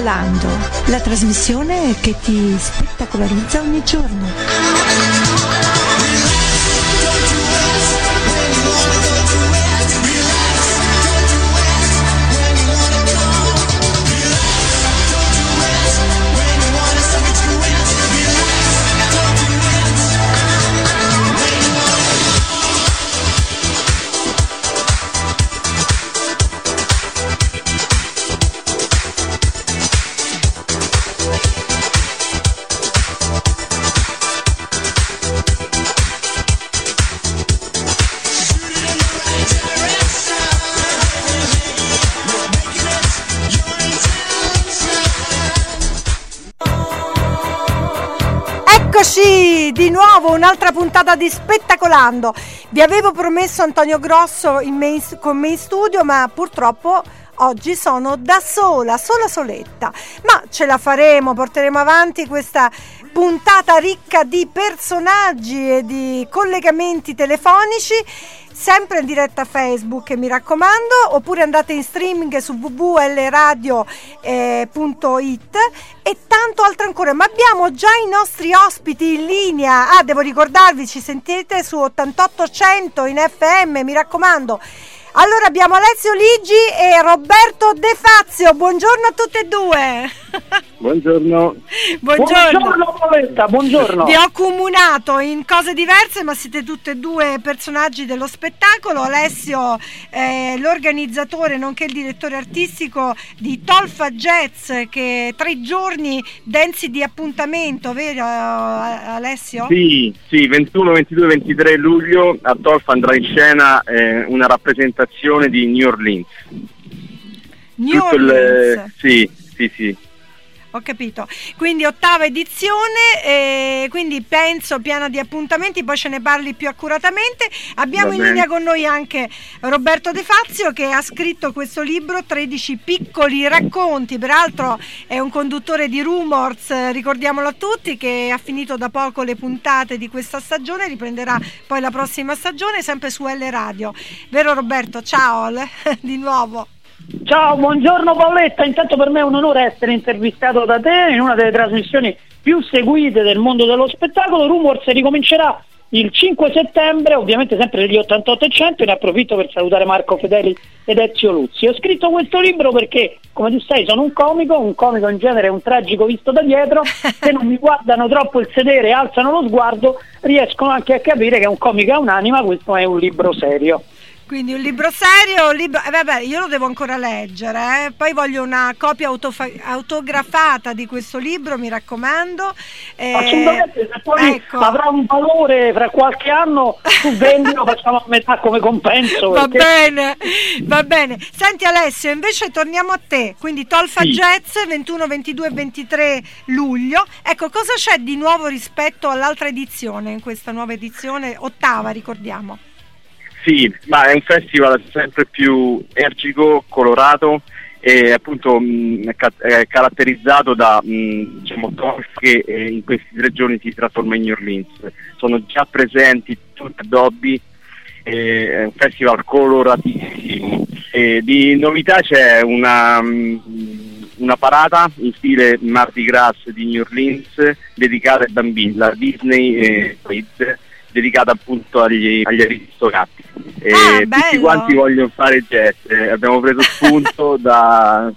Spettacolando, la trasmissione che ti spettacolarizza ogni giorno. Eccoci di nuovo, un'altra puntata di Spettacolando. Vi avevo promesso Antonio Grosso con me in studio, ma purtroppo oggi sono da soletta. Ma ce la faremo, porteremo avanti questa puntata ricca di personaggi e di collegamenti telefonici, sempre in diretta Facebook, mi raccomando, oppure andate in streaming su www.lradio.it e tanto altro ancora. Ma abbiamo già i nostri ospiti in linea. Devo ricordarvi, ci sentite su 8800 in FM, mi raccomando. Allora abbiamo Alessio Ligi e Roberto De Fazio. Buongiorno a tutte e due. Buongiorno. Buongiorno Paoletta, buongiorno. Vi ho comunato in cose diverse, ma siete tutte e due personaggi dello spettacolo. Alessio è l'organizzatore nonché il direttore artistico di Tolfa Jazz, che 3 giorni densi di appuntamento, vero Alessio? Sì, 21, 22, 23 luglio a Tolfa andrà in scena una rappresentazione di New Orleans. Sì. Ho capito, quindi 8ª edizione, quindi penso piena di appuntamenti, poi ce ne parli più accuratamente. Abbiamo in linea con noi anche Roberto De Fazio, che ha scritto questo libro 13 piccoli racconti, peraltro è un conduttore di Rumors, ricordiamolo a tutti, che ha finito da poco le puntate di questa stagione, riprenderà poi la prossima stagione sempre su L Radio, vero Roberto? Ciao di nuovo. Ciao, buongiorno Paoletta, intanto per me è un onore essere intervistato da te in una delle trasmissioni più seguite del mondo dello spettacolo. Rumors ricomincerà il 5 settembre, ovviamente sempre negli 88 e 100, ne approfitto per salutare Marco Fedeli ed Ezio Luzzi. Ho scritto questo libro perché, come tu sai, sono un comico in genere è un tragico visto da dietro, se non mi guardano troppo il sedere e alzano lo sguardo riescono anche a capire che un comico ha un'anima. Questo è un libro serio. Quindi un libro serio, io lo devo ancora leggere, poi voglio una copia autografata di questo libro, mi raccomando. Assolutamente, se poi avrà un valore fra qualche anno, tu vendilo, facciamo a metà come compenso. Va bene. Senti Alessio, invece torniamo a te, quindi Tolfa Jazz 21, 22 e 23 luglio. Ecco, cosa c'è di nuovo rispetto all'altra edizione, in questa nuova edizione, 8ª, ricordiamo? Sì, ma è un festival sempre più energico, colorato e appunto è caratterizzato da Tolfa che in questi 3 giorni si trasforma in New Orleans. Sono già presenti tutti i Dobby, è un festival coloratissimo. Di novità c'è una parata in stile Mardi Gras di New Orleans dedicata ai bambini, la Disney Kids, dedicata appunto agli aristocrati. Tutti quanti vogliono fare jazz, abbiamo preso spunto dalla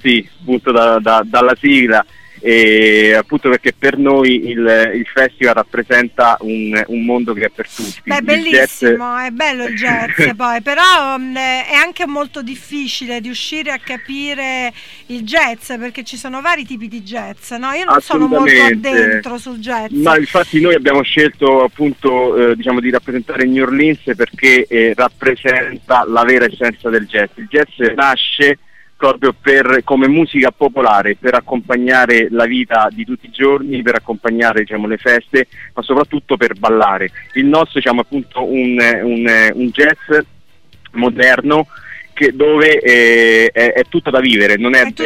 sigla, appunto perché per noi il festival rappresenta un mondo che è per tutti. Bellissimo, è bello il jazz poi, però è anche molto difficile riuscire a capire il jazz, perché ci sono vari tipi di jazz, no? Io non sono molto addentro sul jazz. Ma infatti noi abbiamo scelto appunto di rappresentare New Orleans perché rappresenta la vera essenza del jazz. Il jazz nasce proprio come musica popolare, per accompagnare la vita di tutti i giorni, per accompagnare le feste, ma soprattutto per ballare. Il nostro appunto un jazz moderno dove è tutto da vivere, non è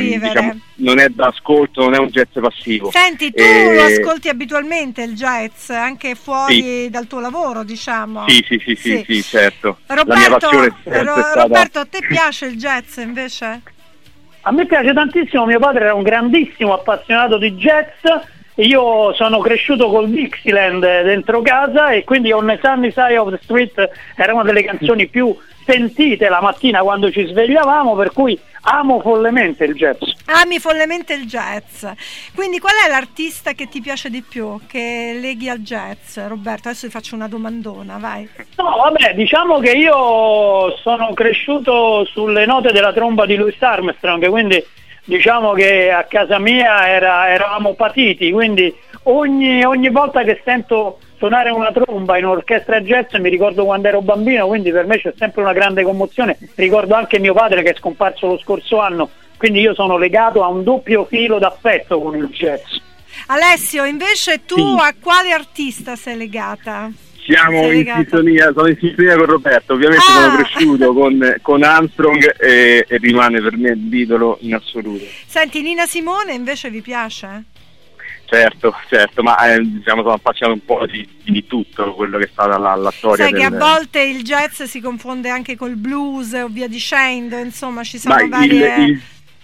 da ascolto, non è un jazz passivo. Senti, tu lo ascolti abitualmente il jazz, anche fuori dal tuo lavoro, diciamo? Sì, certo. Roberto, la mia passione è sempre stata... Roberto, a te piace il jazz invece? A me piace tantissimo, mio padre era un grandissimo appassionato di jazz, io sono cresciuto col Dixieland dentro casa e quindi On the Sunny Side of the Street era una delle canzoni più sentite la mattina quando ci svegliavamo, per cui amo follemente il jazz. Ami follemente il jazz. Quindi qual è l'artista che ti piace di più, che leghi al jazz? Roberto, adesso ti faccio una domandona, vai. No, vabbè, diciamo che io sono cresciuto sulle note della tromba di Louis Armstrong, quindi diciamo che a casa mia eravamo patiti, quindi ogni volta che sento suonare una tromba in un'orchestra jazz mi ricordo quando ero bambino, quindi per me c'è sempre una grande commozione. Ricordo anche mio padre che è scomparso lo scorso anno, quindi io sono legato a un doppio filo d'affetto con il jazz. Alessio, invece tu Sì. A quale artista sei legata? Sono in sintonia con Roberto, ovviamente sono cresciuto con Armstrong e rimane per me l'idolo in assoluto. Senti, Nina Simone invece vi piace? Certo, ma diciamo sono appassionato un po' di tutto quello che è stata la storia. Sai che a volte il jazz si confonde anche col blues o via dicendo, insomma ci sono varie...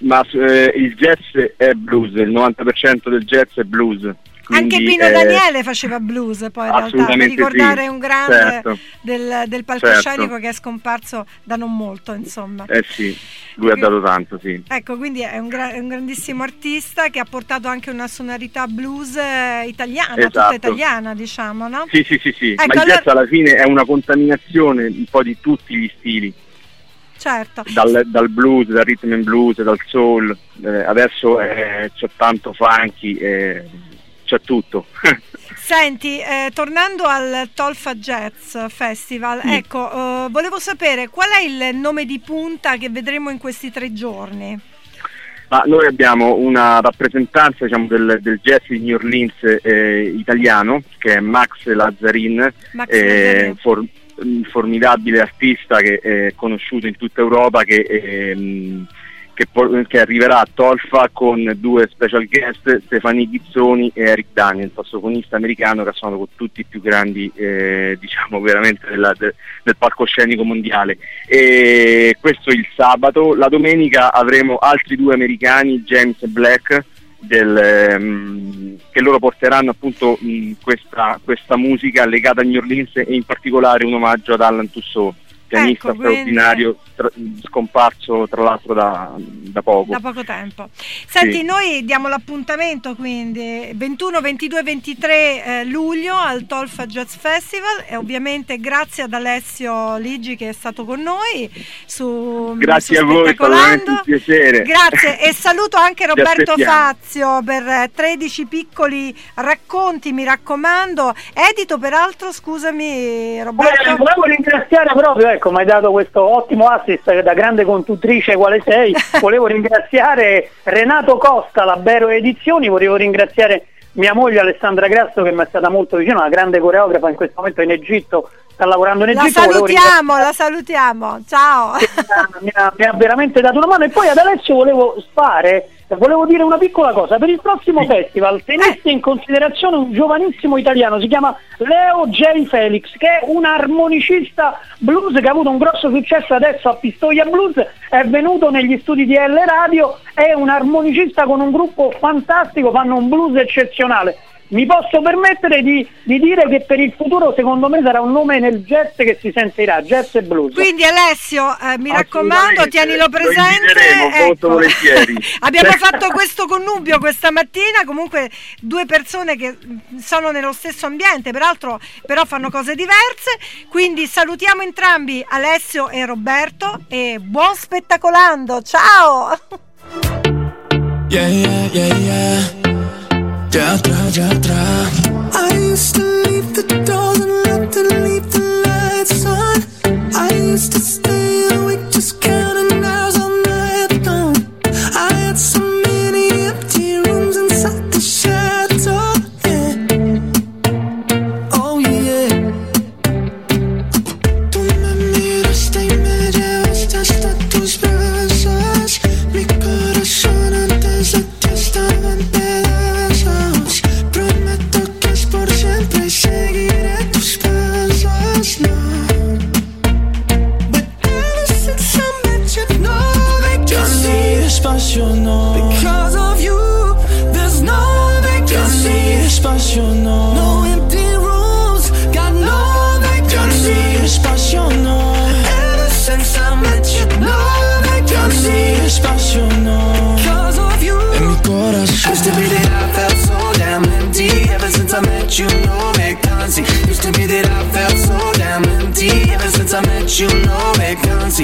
il jazz è blues, il 90% del jazz è blues. Anche Pino Daniele faceva blues poi in realtà, per ricordare un grande del palcoscenico che è scomparso da non molto, insomma. Sì, lui ha dato tanto, sì. Ecco, quindi è un grandissimo artista che ha portato anche una sonorità blues italiana, tutta italiana, diciamo, no? Sì, ecco, ma il jazz alla fine è una contaminazione un po' di tutti gli stili. Certo. Dal blues, dal rhythm and blues, dal soul, adesso c'è tanto funky, c'è tutto. Senti, tornando al Tolfa Jazz Festival, ecco, volevo sapere qual è il nome di punta che vedremo in questi 3 giorni? Ma noi abbiamo una rappresentanza, diciamo, del jazz di New Orleans italiano, che è Max Lazzarin, un formidabile artista che è conosciuto in tutta Europa, che arriverà a Tolfa con 2 special guest, Stefanie Ghizzoni e Eric Daniel, sassofonista americano che ha suonato con tutti i più grandi diciamo veramente del palcoscenico mondiale. E questo il sabato. La domenica avremo altri 2 americani, James e Black, che loro porteranno appunto questa musica legata a New Orleans e in particolare un omaggio ad Alan Toussaint, pianista straordinario, scomparso tra l'altro da poco. Da poco tempo. Senti, noi diamo l'appuntamento quindi 21, 22, 23 luglio al Tolfa Jazz Festival e ovviamente grazie ad Alessio Ligi che è stato con noi grazie a voi, è stato veramente un piacere. Grazie e saluto anche Roberto Fazio per 13 piccoli racconti, mi raccomando, edito peraltro, scusami Roberto. Volevo ringraziare proprio, ecco, mi hai dato questo ottimo assist da grande conduttrice quale sei. Volevo ringraziare Renato Costa, Labero Edizioni, volevo ringraziare mia moglie Alessandra Grasso che mi è stata molto vicina, una grande coreografa in questo momento in Egitto, sta lavorando in Egitto. La salutiamo, ciao. Mi ha veramente dato una mano. E poi ad Alessio volevo dire una piccola cosa. Per il prossimo festival teneste in considerazione un giovanissimo italiano, si chiama Leo J. Felix, che è un armonicista blues che ha avuto un grosso successo adesso a Pistoia Blues, è venuto negli studi di L Radio, è un armonicista con un gruppo fantastico, fanno un blues eccezionale. Mi posso permettere di dire che per il futuro secondo me sarà un nome nel jazz che si sentirà, jazz e blues. Quindi Alessio, mi raccomando, tienilo presente. Molto volentieri. Abbiamo fatto questo connubio questa mattina, comunque 2 persone che sono nello stesso ambiente, peraltro però fanno cose diverse, quindi salutiamo entrambi Alessio e Roberto e buon spettacolando, ciao! I used to leave the doors unlocked and leave the lights on. I used to stay awake just counting hours all night long. I had so many empty rooms inside the shadow, yeah. Oh yeah. Tú me miraste y me llevaste hasta tus brazos. Mi corazón antes de ti estaba en pedazos. Prometo Used to be that I felt so damn empty. Ever since I met you, no vacancy.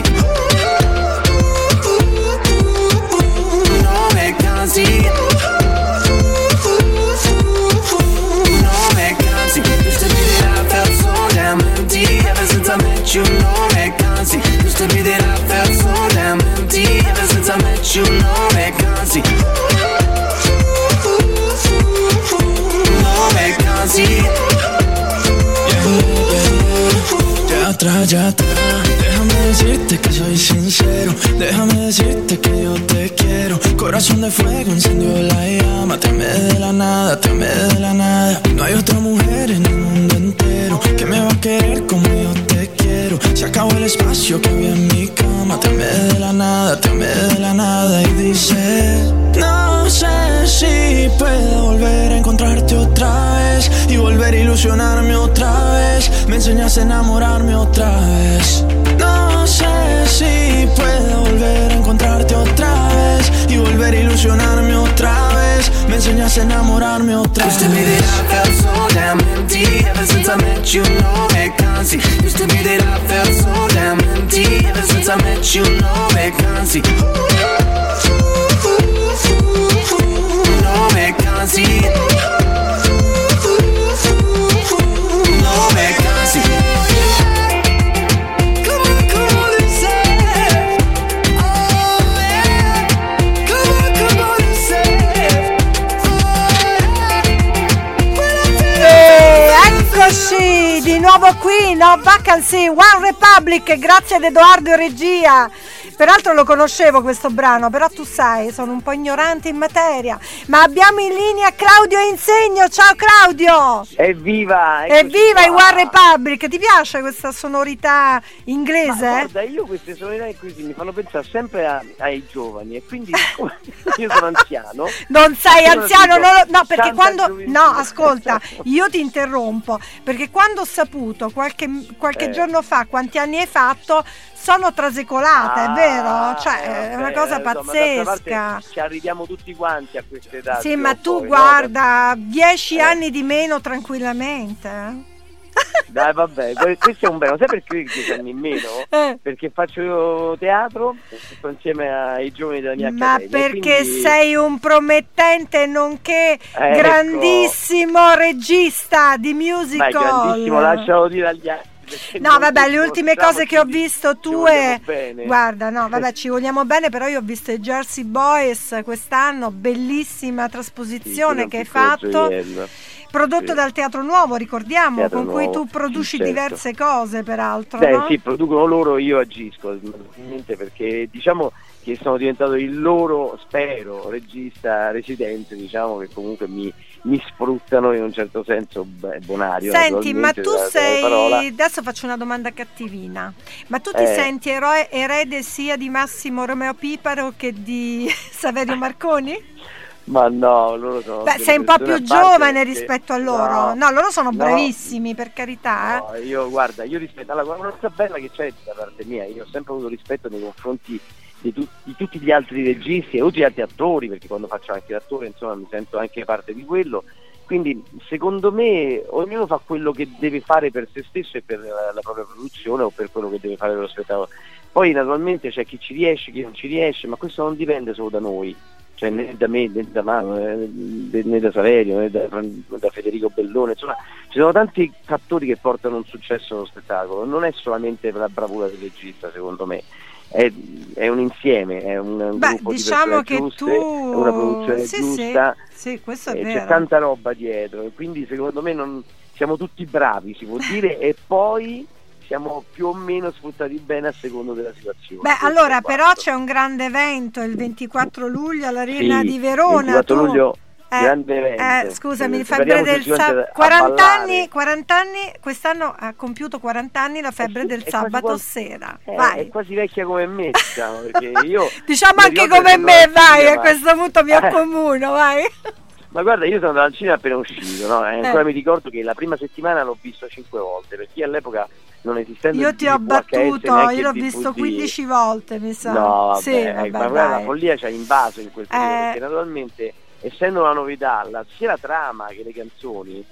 No vacancy. No vacancy. Used to be that I felt so damn empty. Ever since I met you, no vacancy. Used to be that I felt so damn empty. Ever since I met you, no vacancy. No vacancy. Ya atrás, déjame decirte que soy sincero. Déjame decirte que yo te quiero. Corazón de fuego, encendió la llama. Te amé de la nada, te amé de la nada. No hay otra mujer en el mundo entero que me va a querer como yo te quiero. Se acabó el espacio que había en mi cama. Te amé de la nada, te amé de la nada. Y dices, no sé si puedo volver a encontrarte otra vez y volver a ilusionarme otra vez. Me enseñas a enamorarme otra vez. No sé si puedo volver a encontrarte otra vez y volver a ilusionarme otra vez. Me enseñas a enamorarme otra vez. Used to be that I felt so damn empty. Ever since I met you, no vacancy. Used to be that I felt so damn empty. Ever since I met you, no vacancy. No vacancy. No vacancy. Eccoci di nuovo qui, No Vacancy, One Republic, grazie ad Edoardo in regia. Peraltro lo conoscevo questo brano, però tu sai, sono un po' ignorante in materia. Ma abbiamo in linea Claudio Insegno. Ciao Claudio! Evviva! Evviva i One Republic! Ti piace questa sonorità inglese? Ma guarda, io queste sonorità così mi fanno pensare sempre ai giovani, e quindi io sono anziano. Non sei anziano, no, perché quando... No, ascolta, io ti interrompo, perché quando ho saputo qualche giorno fa quanti anni hai fatto, sono trasecolata, è vero? Cioè, è una cosa pazzesca. Ci arriviamo tutti quanti a questa età. Sì, ma tu poi, guarda, 10 anni di meno tranquillamente. Dai, vabbè, questo è un bene. Sai perché 10 anni in meno? Perché faccio teatro, sto insieme ai giovani della mia accademia. Ma perché quindi... sei un promettente nonché grandissimo regista di musical. Ma grandissimo, lascialo dire agli altri. No, vabbè, le ultime cose che ho visto tue, guarda, no, vabbè, ci vogliamo bene, però io ho visto i Jersey Boys quest'anno, bellissima trasposizione che hai fatto, prodotto dal Teatro Nuovo, ricordiamo, Teatro con Nuovo, cui tu produci diverse cose, peraltro. No? Sì, producono loro, io agisco, perché diciamo che sono diventato il loro, spero, regista residente, diciamo, che comunque mi sfruttano in un certo senso bonario. Senti, ma tu sei, adesso faccio una domanda cattivina, ma tu ti senti erede sia di Massimo Romeo Piparo che di Saverio Marconi? Ma no, loro sono... Beh, sei un po' più giovane rispetto a loro. No, loro sono bravissimi, per carità. No, io rispetto, allora, una cosa bella che c'è da parte mia, io ho sempre avuto rispetto nei confronti di tutti gli altri registi e tutti gli altri attori, perché quando faccio anche l'attore, insomma, mi sento anche parte di quello. Quindi secondo me ognuno fa quello che deve fare per se stesso e per la propria produzione o per quello che deve fare per lo spettacolo. Poi naturalmente c'è chi ci riesce, chi non ci riesce, ma questo non dipende solo da noi, cioè né da me, né da Mano, né da Saverio, né da Federico Bellone, insomma ci sono tanti fattori che portano un successo allo spettacolo, non è solamente la bravura del regista, secondo me. È un insieme, è un gruppo diciamo di persone giuste, è una produzione giusta, sì, questo è vero. C'è tanta roba dietro e quindi secondo me siamo tutti bravi, si può dire, e poi siamo più o meno sfruttati bene a secondo della situazione. Beh, allora però c'è un grande evento il 24 luglio all'Arena di Verona. 24 luglio grande evento. Scusami, Febbre del Sabato, 40 anni, quest'anno ha compiuto 40 anni la Febbre del Sabato sera. Vai. È quasi vecchia come me, diciamo, perché io diciamo anche come me, vai, a questo punto mi accomuno, vai. Ma guarda, io sono dal cinema appena uscito, no? Ancora mi ricordo che la prima settimana l'ho visto 5 volte, perché all'eppoca non esistendo io ti ho battuto, io l'ho visto 15 volte, mi sa. No, vabbè, sì, ma guarda, la follia ci ha invaso in quel periodo, perché naturalmente essendo una novità sia la trama che le canzoni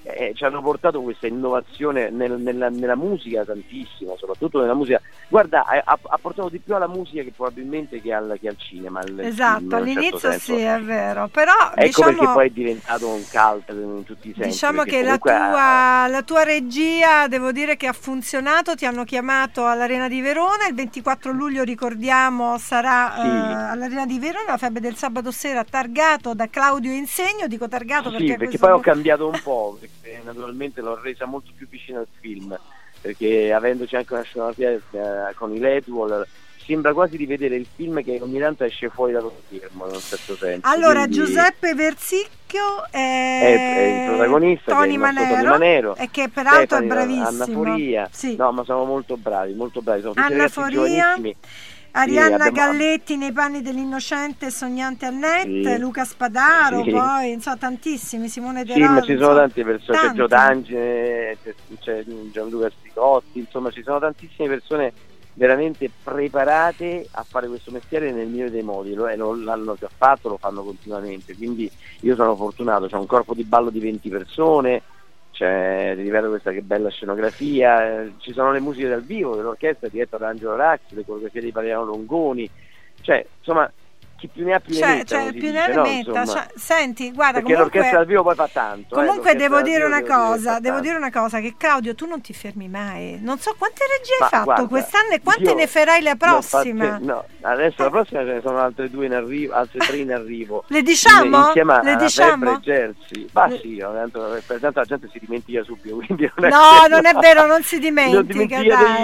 ci hanno portato questa innovazione nella musica tantissimo, soprattutto nella musica. Guarda, ha portato di più alla musica che probabilmente che al cinema. Esatto, film, all'inizio certo sì, è vero, però ecco perché poi è diventato un cult in tutti i sensi. Diciamo che comunque la tua regia, devo dire che ha funzionato, ti hanno chiamato all'Arena di Verona, il 24 luglio ricordiamo sarà all'Arena di Verona, la Febbre del sabato sera, targato da Claudio Insegno, dico targato perché poi ho cambiato un po', perché naturalmente l'ho resa molto più vicina al film, perché avendoci anche una scenografia con i LED wall, sembra quasi di vedere il film che ogni tanto esce fuori dallo schermo in un certo senso. Allora, quindi Giuseppe Versicchio è il protagonista, Tony Manero, e che peraltro Stefani, è bravissimo. Anna Foria, sì. no, ma sono molto bravi, sono tutti Anna ragazzi Foria, giovanissimi. Arianna Sì, Galletti nei panni dell'innocente e sognante Annette, sì, Luca Spadaro, sì, poi insomma tantissimi, Simone De sì, Rosa, ma ci sono tante persone, tanti. c'è Gio D'Angelo, c'è Gianluca Sticotti, insomma ci sono tantissime persone veramente preparate a fare questo mestiere nel migliore dei modi, l'hanno già fatto, lo fanno continuamente, quindi io sono fortunato, c'è un corpo di ballo di 20 persone, ti ripeto, questa che bella scenografia, ci sono le musiche dal vivo dell'orchestra diretta da Angelo Razzi, le coreografie di Mariano Longoni, cioè insomma chi più ne ha più ne metta, più ne metta, senti, guarda, perché comunque l'orchestra dal vivo poi fa tanto. Comunque devo dire una cosa, che Claudio tu non ti fermi mai, non so quante regie hai fatto, guarda, quest'anno e quante ne farai la prossima. Adesso la prossima ce ne sono altre 2 in arrivo, altre 3 in arrivo. Le diciamo? Insieme a diciamo? e Jersey. Ma sì, per tanto la gente si dimentica subito, quindi non è vero, non si dimentica,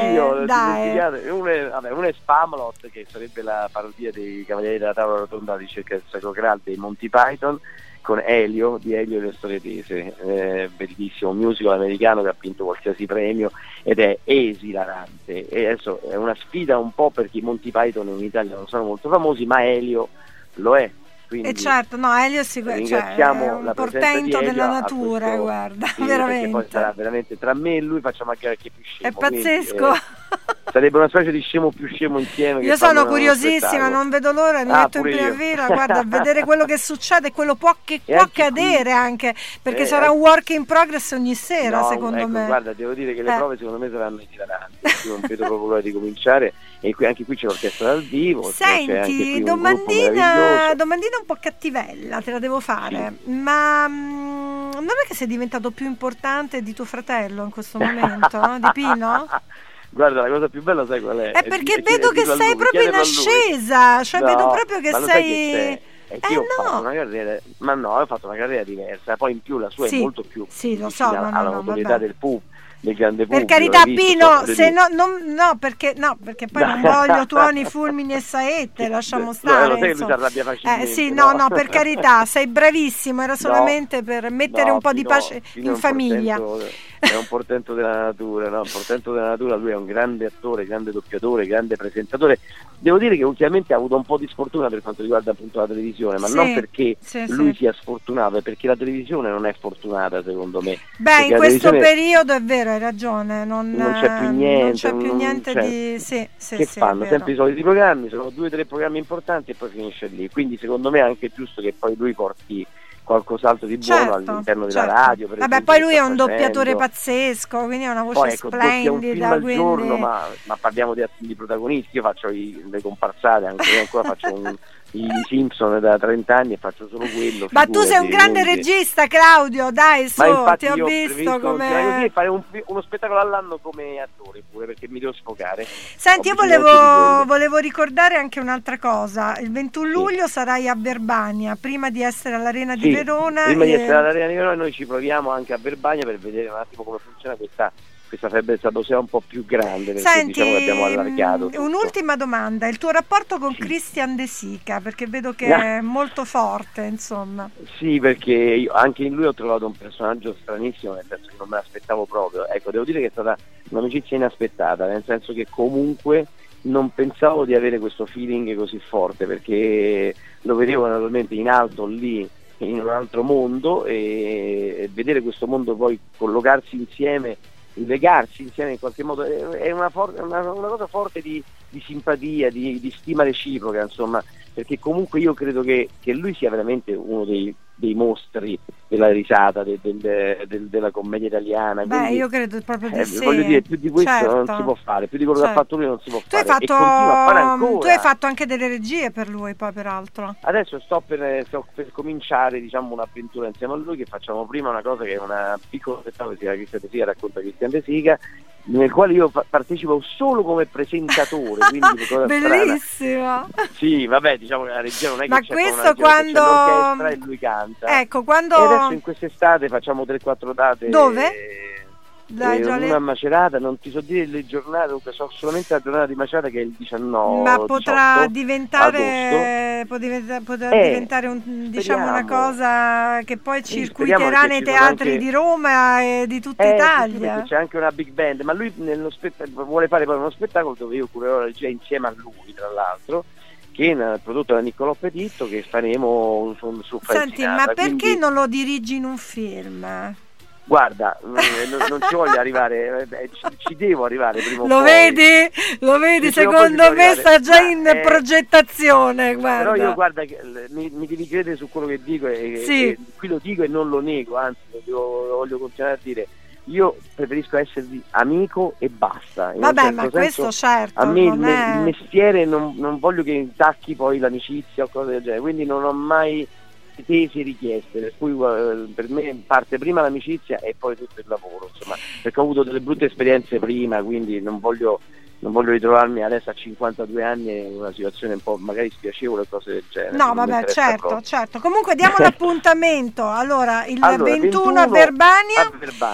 dai. Uno è Spamalot, che sarebbe la parodia dei Cavalieri della Tavola Rotonda di Cerca del Sacro Graal dei Monty Python, con Elio e le storie tese, bellissimo musical americano che ha vinto qualsiasi premio ed è esilarante, e adesso è una sfida un po' perché i Monty Python in Italia non sono molto famosi, ma Elio lo è. Quindi certo, Elio ringraziamo è un la portento di della natura, guarda, sì, veramente. Poi sarà veramente tra me e lui facciamo anche più scemo. È pazzesco. Sarebbe una specie di scemo più scemo insieme. Io sono curiosissima, non vedo l'ora, mi metto in prima fila, guarda, a vedere quello che succede, quello può accadere anche, perché sarà un work in progress ogni sera, secondo me. Guarda, devo dire che le prove secondo me saranno esilaranti, non vedo proprio l'ora di cominciare, e anche qui c'è l'orchestra dal vivo. Senti, domandina un po' cattivella, te la devo fare, ma non è che sei diventato più importante di tuo fratello in questo momento, di Pino? Guarda, la cosa più bella sai qual è? È perché vedo che sei proprio in ascesa, cioè vedo proprio che sei... io ho fatto una carriera, ho fatto una carriera diversa, poi in più la sua è molto più alla notorietà del pubblico. Del grande pubblico, per carità, Pino, se perché poi non voglio tuoni, fulmini e saette, lasciamo stare. Per carità, sei bravissimo, era solamente per mettere un po' di pace in famiglia. È un portento della natura, lui è un grande attore, grande doppiatore, grande presentatore. Devo dire che ultimamente ha avuto un po' di sfortuna per quanto riguarda appunto la televisione, ma non perché lui sia sfortunato, è perché la televisione non è fortunata, secondo me. Beh, in questo periodo è vero, hai ragione, non c'è più niente, che fanno sempre i soliti programmi, sono 2 o 3 programmi importanti e poi finisce lì, quindi secondo me è anche giusto che poi lui porti qualcos'altro di buono all'interno della radio. Poi lui è un doppiatore pazzesco, quindi ha una voce splendida. Un film al giorno, ma parliamo di protagonisti. Io faccio le comparsate, anche io ancora faccio i Simpson da 30 anni e faccio solo quello. Ma tu sei un grande regista, Claudio, dai, su, ti ho visto come fare uno spettacolo all'anno come attore pure, perché mi devo sfogare. Senti, io volevo ricordare anche un'altra cosa. Il 21 luglio sarai a Verbania, prima di essere all'Arena di Verona. Prima di essere all'Arena di Verona noi ci proviamo anche a Verbania per vedere un attimo come funziona questa Febbre sia un po' più grande, perché senti, diciamo che abbiamo allargato tutto. Un'ultima domanda, il tuo rapporto con Christian De Sica, perché vedo che è molto forte, insomma. Sì, perché anche in lui ho trovato un personaggio stranissimo, nel senso che non me l'aspettavo proprio. Ecco, devo dire che è stata un'amicizia inaspettata, nel senso che comunque non pensavo di avere questo feeling così forte, perché lo vedevo naturalmente in alto lì, in un altro mondo, e vedere questo mondo poi collocarsi insieme, legarsi insieme in qualche modo, è una cosa forte di simpatia, di stima reciproca, insomma, perché comunque io credo che lui sia veramente uno dei dei mostri della risata della commedia italiana. Beh, quindi, io credo proprio di sì. voglio dire, più di questo certo. non si può fare, più di quello che ha fatto lui non si può Tu hai fare. E continua a fare ancora. Tu hai fatto anche delle regie per lui, poi peraltro. Adesso sto per cominciare, diciamo, un'avventura insieme a lui, che facciamo prima una cosa che è una piccola spettacolo che si chiama Cristian De Sica racconta Cristian De Sica, nel quale io partecipo solo come presentatore. Quindi bellissimo. Sì, vabbè, diciamo che la regia non è ma che questo c'è quando l'orchestra e lui canta. Ecco, quando e adesso in quest'estate facciamo 3-4 date. Dove? Una a Macerata, non ti so dire le giornate, comunque so solamente la giornata di Macerata che è il 19. Ma potrà diventare diventare speriamo. una cosa che poi circuiterà nei teatri anche di Roma e di tutta Italia. C'è anche una big band, ma lui vuole fare poi uno spettacolo dove io curerò la regia insieme a lui, tra l'altro, che è prodotto da Niccolò Petitto, che faremo su Senti, ma perché non lo dirigi in un film? Guarda, non ci voglio arrivare, ci devo arrivare prima o poi. Lo vedi, secondo me sta già in progettazione, guarda. Però io guarda, mi devi credere su quello che dico e qui lo dico e non lo nego, anzi lo voglio continuare a dire. Io preferisco esservi amico e basta. Vabbè, certo ma senso, questo certo. A me il mestiere non voglio che intacchi poi l'amicizia o cose del genere, quindi non ho mai tesi richieste, per cui per me parte prima l'amicizia e poi tutto il lavoro, insomma, perché ho avuto delle brutte esperienze prima, quindi non voglio ritrovarmi adesso a 52 anni in una situazione un po' magari spiacevole o cose del genere. No, vabbè, certo. Comunque diamo l'appuntamento. Allora, il 21 a Verbania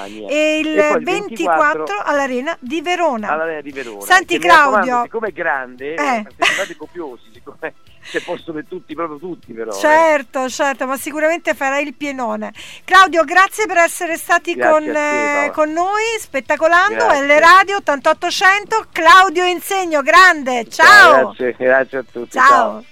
e il 24 all'Arena di Verona. Senti, Claudio, siccome è grande, partecipate copiosi, siccome c'è posto per tutti, proprio tutti, però. Certo, ma sicuramente farai il pienone. Claudio, grazie per essere stati con noi, spettacolando. L Radio 8800, Claudio Insegno, grande, ciao. Grazie a tutti. Ciao.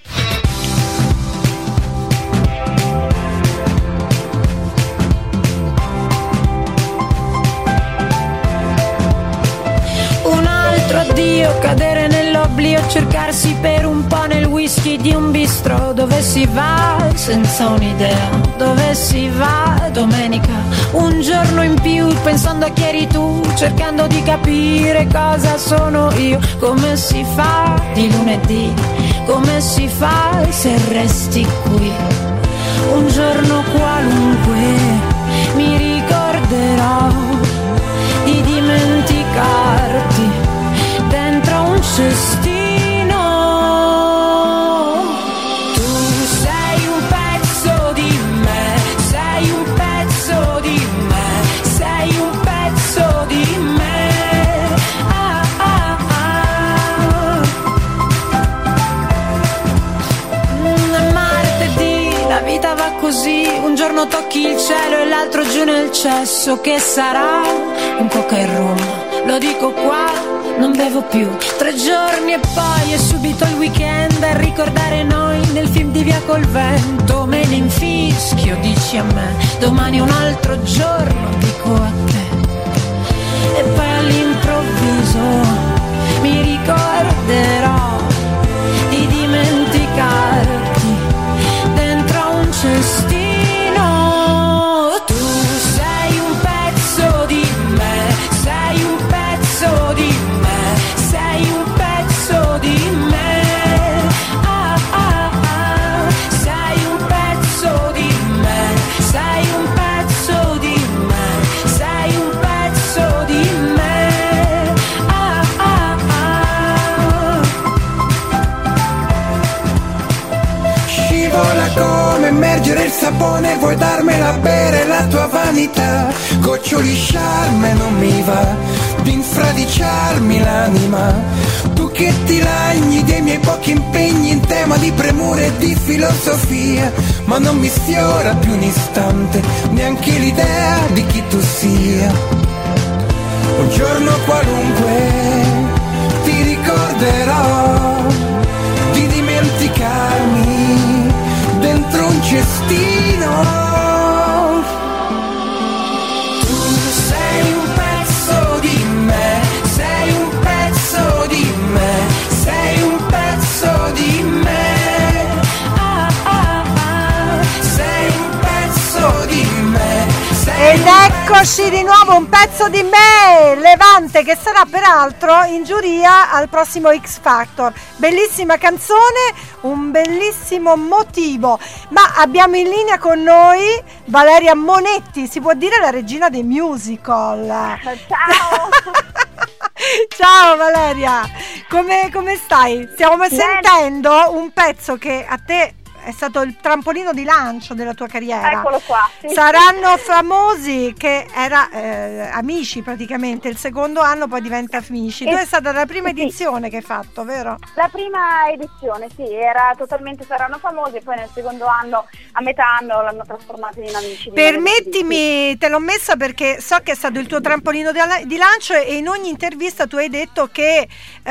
Un altro addio, cadere nell'oblio, cercarsi per un po' nel whisky di un bistro. Dove si va senza un'idea, dove si va domenica, un giorno in più pensando a chi eri tu, cercando di capire cosa sono io. Come si fa di lunedì, come si fa se resti qui. Un giorno qualunque mi ricorderò di dimenticarti dentro un cestino. Tu sei un pezzo di me, sei un pezzo di me, sei un pezzo di me. Martedì la vita va così, un giorno tocchi il cielo e l'altro giù nel cesso. Che sarà? Un coca e rum, lo dico qua, non bevo più. 3 giorni e poi è subito il weekend a ricordare noi nel film di Via col Vento. Me ne infischio, dici a me, domani è un altro giorno, dico a te. E poi all'improvviso mi ricorderò di dimenticarti dentro un cestino. Tu sei un pezzo di me, sei un pezzo di me, sei un pezzo di me. Sei un pezzo di me, sei un pezzo di me, sei un pezzo di me. Scivola come immergere il sapone, vuoi darmela a bere la tua vanità. Goccioli sciarme non mi va di infradiciarmi l'anima. Tu che ti lagni dei miei pochi impegni in tema di premure e di filosofia, ma non mi sfiora più un istante neanche l'idea di chi tu sia. Un giorno qualunque ti ricorderò di dimenticarmi dentro un cestino. Tu sei un pezzo di me, sei un pezzo di me, sei un pezzo di me. Sei un pezzo Conosci di nuovo un pezzo di me, Levante, che sarà peraltro in giuria al prossimo X Factor. Bellissima canzone, un bellissimo motivo. Ma abbiamo in linea con noi Valeria Monetti, si può dire la regina dei musical. Ciao. Ciao Valeria, come stai? Stiamo sentendo un pezzo che a te è stato il trampolino di lancio della tua carriera. Eccolo qua. Sì. Saranno famosi, che era Amici praticamente, il secondo anno poi diventa Amici. Tu è stata la prima edizione che hai fatto, vero? La prima edizione, sì, era totalmente Saranno famosi e poi nel secondo anno, a metà anno, l'hanno trasformato in Amici. Permettimi, te l'ho messa perché so che è stato il tuo trampolino di lancio e in ogni intervista tu hai detto che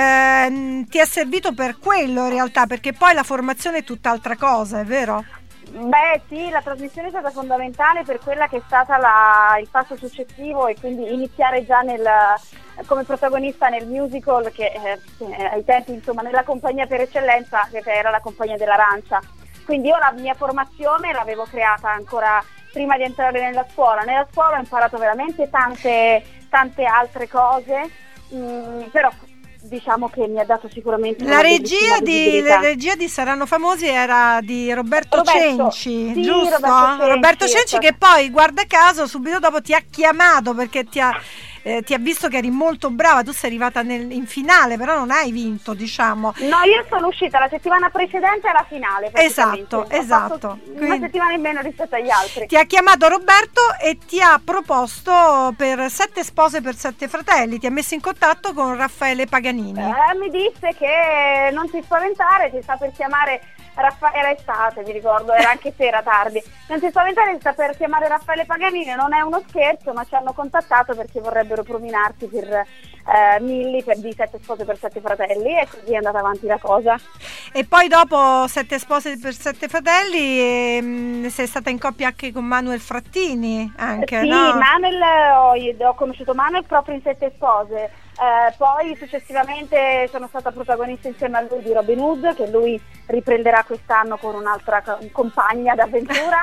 ti è servito per quello in realtà, perché poi la formazione è tutt'altra cosa. È vero? Beh sì, la trasmissione è stata fondamentale per quella che è stata il passo successivo e quindi iniziare già come protagonista nel musical che ai tempi insomma nella compagnia per eccellenza che era la compagnia dell'Arancia. Quindi io la mia formazione l'avevo creata ancora prima di entrare nella scuola. Nella scuola ho imparato veramente tante altre cose, però diciamo che mi ha dato sicuramente la regia di Saranno famosi era di Roberto Cenci, sì, giusto? Roberto Cenci che poi guarda caso subito dopo ti ha chiamato perché ti ha visto che eri molto brava. Tu sei arrivata in finale, però non hai vinto, diciamo. No, io sono uscita la settimana precedente alla finale. Esatto. Una settimana in meno rispetto agli altri. Ti ha chiamato Roberto e ti ha proposto per 7 spose per 7 fratelli. Ti ha messo in contatto con Raffaele Paganini. Mi disse che non ti spaventare, ti sta per chiamare era estate, mi ricordo, era anche sera tardi. Non ti spaventare, ti sta per chiamare Raffaele Paganini, non è uno scherzo, ma ci hanno contattato perché vorrebbero prominarti per Milli di 7 spose per 7 fratelli e così è andata avanti la cosa. E poi dopo 7 spose per 7 fratelli sei stata in coppia anche con Manuel Frattini anche, sì, no? Ho conosciuto Manuel proprio in 7 spose. Poi successivamente sono stata protagonista insieme a lui di Robin Hood, che lui riprenderà quest'anno con un'altra compagna d'avventura.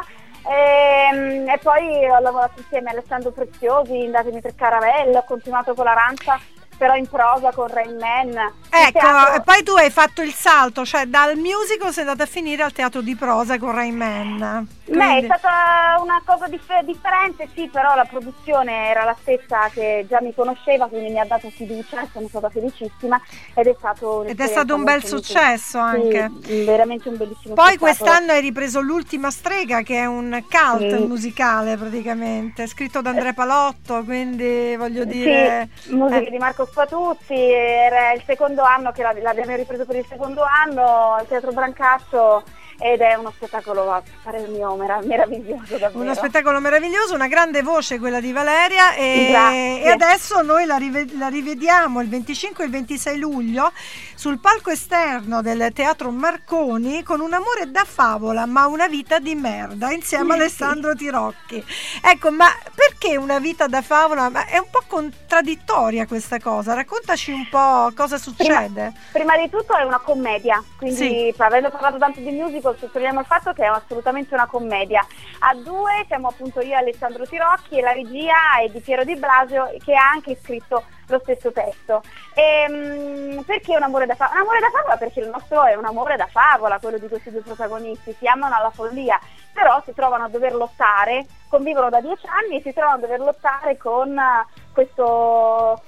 E poi ho lavorato insieme a Alessandro Preziosi in Datemi 3 caravelle, ho continuato con l'Arancia però in prosa con Rain Man. Ecco, e poi tu hai fatto il salto, cioè dal musical sei andata a finire al teatro di prosa con Rain Man. Beh, è stata una cosa differente, sì, però la produzione era la stessa che già mi conosceva, quindi mi ha dato fiducia e sono stata felicissima ed è stato un bel successo anche. Sì, veramente un bellissimo Poi spettacolo. quest'anno hai ripreso L'ultima strega, che è un cult musicale praticamente, scritto da Andrea Palotto, quindi voglio dire... Sì, musiche di Marco Spatuzzi, era il secondo anno che l'abbiamo ripreso per il secondo anno al Teatro Brancaccio ed è uno spettacolo a parer mio meraviglioso davvero. Uno spettacolo meraviglioso, una grande voce quella di Valeria e adesso noi la rivediamo il 25 e il 26 luglio sul palco esterno del Teatro Marconi con Un amore da favola ma una vita di merda insieme a Alessandro Tirocchi. Ecco, ma perché una vita da favola? Ma è un po' contraddittoria questa cosa, raccontaci un po' cosa succede. Prima di tutto è una commedia, quindi avendo parlato tanto di musical sottolineiamo il fatto che è assolutamente una commedia. A due siamo appunto io e Alessandro Tirocchi e la regia è di Piero Di Blasio che ha anche scritto lo stesso testo. Perché un amore da favola? Un amore da favola perché il nostro è un amore da favola, quello di questi due protagonisti, si amano alla follia, però si trovano a dover lottare, convivono da 10 anni e si trovano a dover lottare con questo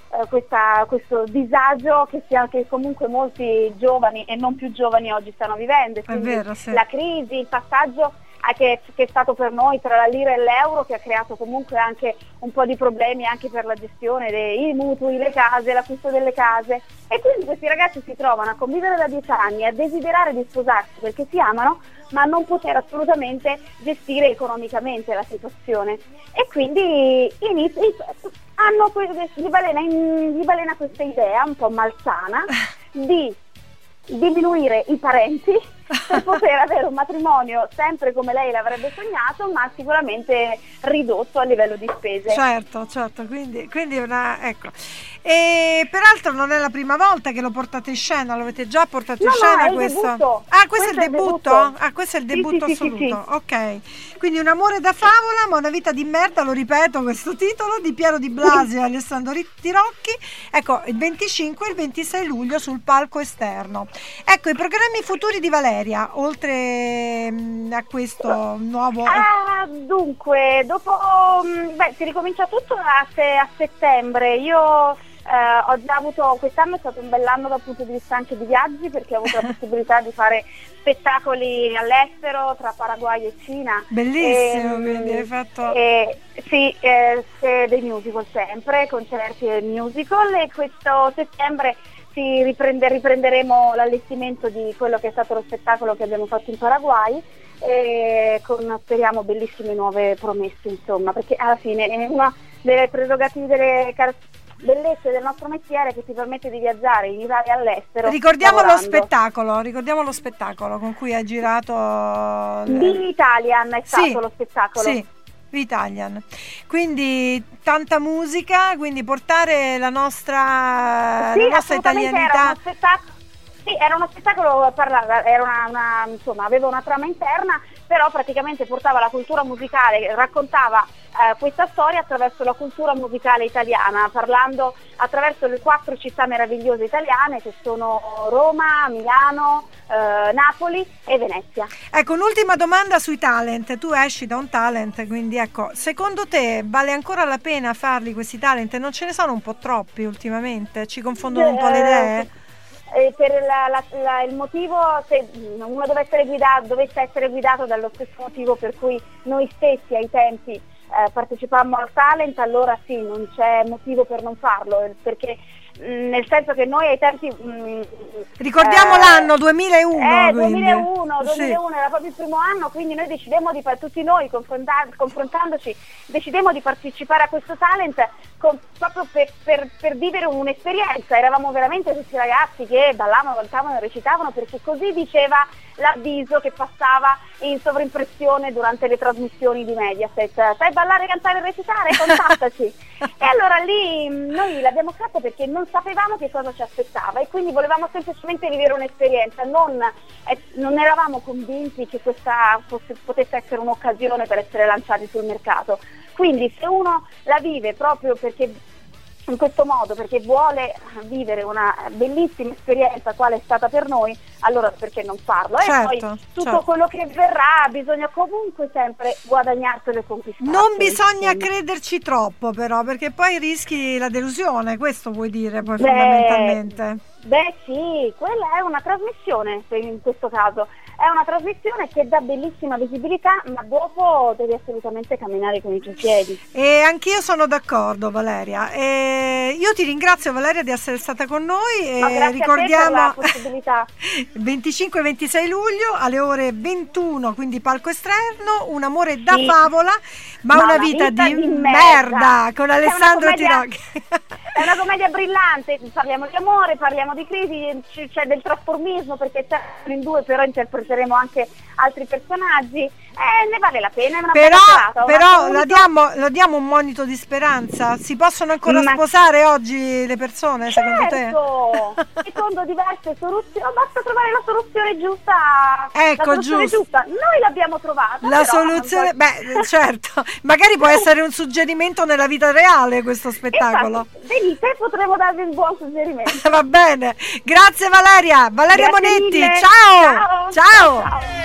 disagio che comunque molti giovani e non più giovani oggi stanno vivendo. Quindi è vero, sì. La crisi, il passaggio che è stato per noi tra la lira e l'euro, che ha creato comunque anche un po' di problemi anche per la gestione dei mutui, le case, l'acquisto delle case, e quindi questi ragazzi si trovano a convivere da 10 anni, a desiderare di sposarsi perché si amano, ma non poter assolutamente gestire economicamente la situazione, e quindi gli balena questa idea un po' malsana di diminuire i parenti per poter avere un matrimonio sempre come lei l'avrebbe sognato, ma sicuramente ridotto a livello di spese. Certo, quindi ecco. E peraltro non è la prima volta che lo portate in scena, lo avete già portato in scena è questo? debutto. Questo è il debutto? Questo è il debutto assoluto. Sì. Ok. Quindi Un amore da favola, ma una vita di merda, lo ripeto questo titolo, di Piero Di Blasio e Alessandro Tirocchi. Ecco, il 25 e il 26 luglio sul palco esterno. Ecco, i programmi futuri di Valeria, oltre a questo nuovo... Dunque, dopo si ricomincia tutto a settembre. Io ho già avuto, quest'anno è stato un bell'anno dal punto di vista anche di viaggi, perché ho avuto la possibilità di fare spettacoli all'estero tra Paraguay e Cina. Bellissimo, quindi hai fatto... Sì, dei musical sempre, concerti e musical, e questo settembre riprenderemo l'allestimento di quello che è stato lo spettacolo che abbiamo fatto in Paraguay, con speriamo bellissime nuove promesse, insomma, perché alla fine è una delle prerogative, delle bellezze del nostro mestiere, che ti permette di viaggiare in Italia e all'estero. Ricordiamo lo spettacolo con cui hai girato Italian è stato lo spettacolo. Sì, Italian. Quindi tanta musica, quindi portare la nostra italianità. Era uno spettacolo, insomma, aveva una trama interna, però praticamente portava la cultura musicale, raccontava questa storia attraverso la cultura musicale italiana, parlando attraverso le 4 città meravigliose italiane, che sono Roma, Milano, Napoli e Venezia. Ecco, un'ultima domanda sui talent. Tu esci da un talent, quindi ecco, secondo te vale ancora la pena farli questi talent? Non ce ne sono un po' troppi ultimamente? Ci confondono un po' le idee? Per il motivo, se uno dovesse essere guidato dallo stesso motivo per cui noi stessi ai tempi partecipammo al talent, allora sì, non c'è motivo per non farlo, perché nel senso che noi ai tempi ricordiamo l'anno 2001, 2001 sì. Era proprio il primo anno, quindi noi decidemmo tutti noi confrontandoci decidemmo di partecipare a questo talent proprio per vivere un'esperienza. Eravamo veramente tutti ragazzi che ballavano, cantavano e recitavano, perché così diceva l'avviso che passava in sovraimpressione durante le trasmissioni di Mediaset. Sai ballare, cantare e recitare? Contattaci. E allora lì noi l'abbiamo fatto perché non sapevamo che cosa ci aspettava, e quindi volevamo semplicemente vivere un'esperienza, non eravamo convinti che questa potesse essere un'occasione per essere lanciati sul mercato. Quindi se uno la vive proprio perché in questo modo, perché vuole vivere una bellissima esperienza quale è stata per noi, allora perché non farlo? Certo, e poi tutto quello che verrà bisogna comunque sempre guadagnarselo e conquistarlo. Non bisogna crederci troppo però, perché poi rischi la delusione, questo vuoi dire poi fondamentalmente? Sì, quella è una trasmissione, in questo caso è una trasmissione che dà bellissima visibilità, ma dopo devi assolutamente camminare con i tuoi piedi. E anch'io sono d'accordo, Valeria. Io ti ringrazio, Valeria, di essere stata con noi. Grazie ricordiamo a te per la possibilità. 25 e 26 luglio alle ore 21, quindi palco esterno, Un amore da favola, ma una vita di merda con Alessandro Tirocchi. È una commedia brillante, parliamo di amore, parliamo di crisi, c'è del trasformismo, perché siamo in 2, però interpreteremo anche altri personaggi, ne vale la pena. È una bella serata, però lo diamo un monito di speranza. Si possono ancora sposare oggi le persone, secondo te? Secondo diverse soluzioni, basta trovare la soluzione giusta. Ecco, giusta. Noi l'abbiamo trovata. La soluzione, certo, magari può essere un suggerimento nella vita reale questo spettacolo. Te potremo darvi un buon suggerimento. Va bene, grazie Valeria. Valeria Bonetti, mille. Ciao.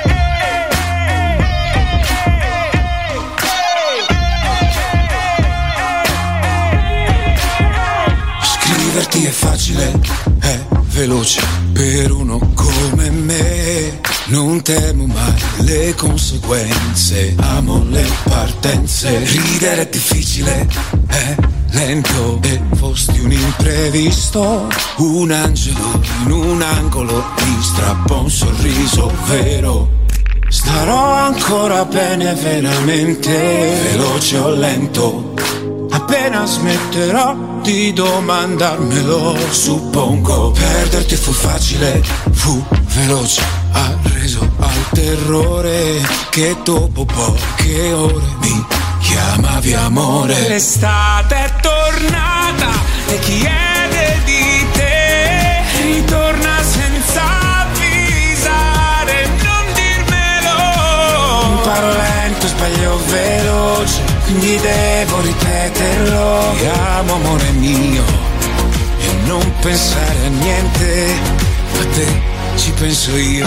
Scriverti è facile, è veloce per uno come me. Non temo mai le conseguenze, amo le partenze. Ridere è difficile, è lento e fosti un imprevisto. Un angelo in un angolo ti strappa un sorriso vero. Starò ancora bene veramente, veloce o lento. Appena smetterò di domandarmelo, suppongo. Perderti fu facile, fu veloce, arreso al terrore che dopo poche ore mi chiamavi amore. L'estate è tornata e chiede di te, ritorna senza avvisare, non dirmelo. Imparo lento, sbaglio veloce, quindi devo ripeterlo. Ti amo amore mio e non pensare a niente, a te ci penso io.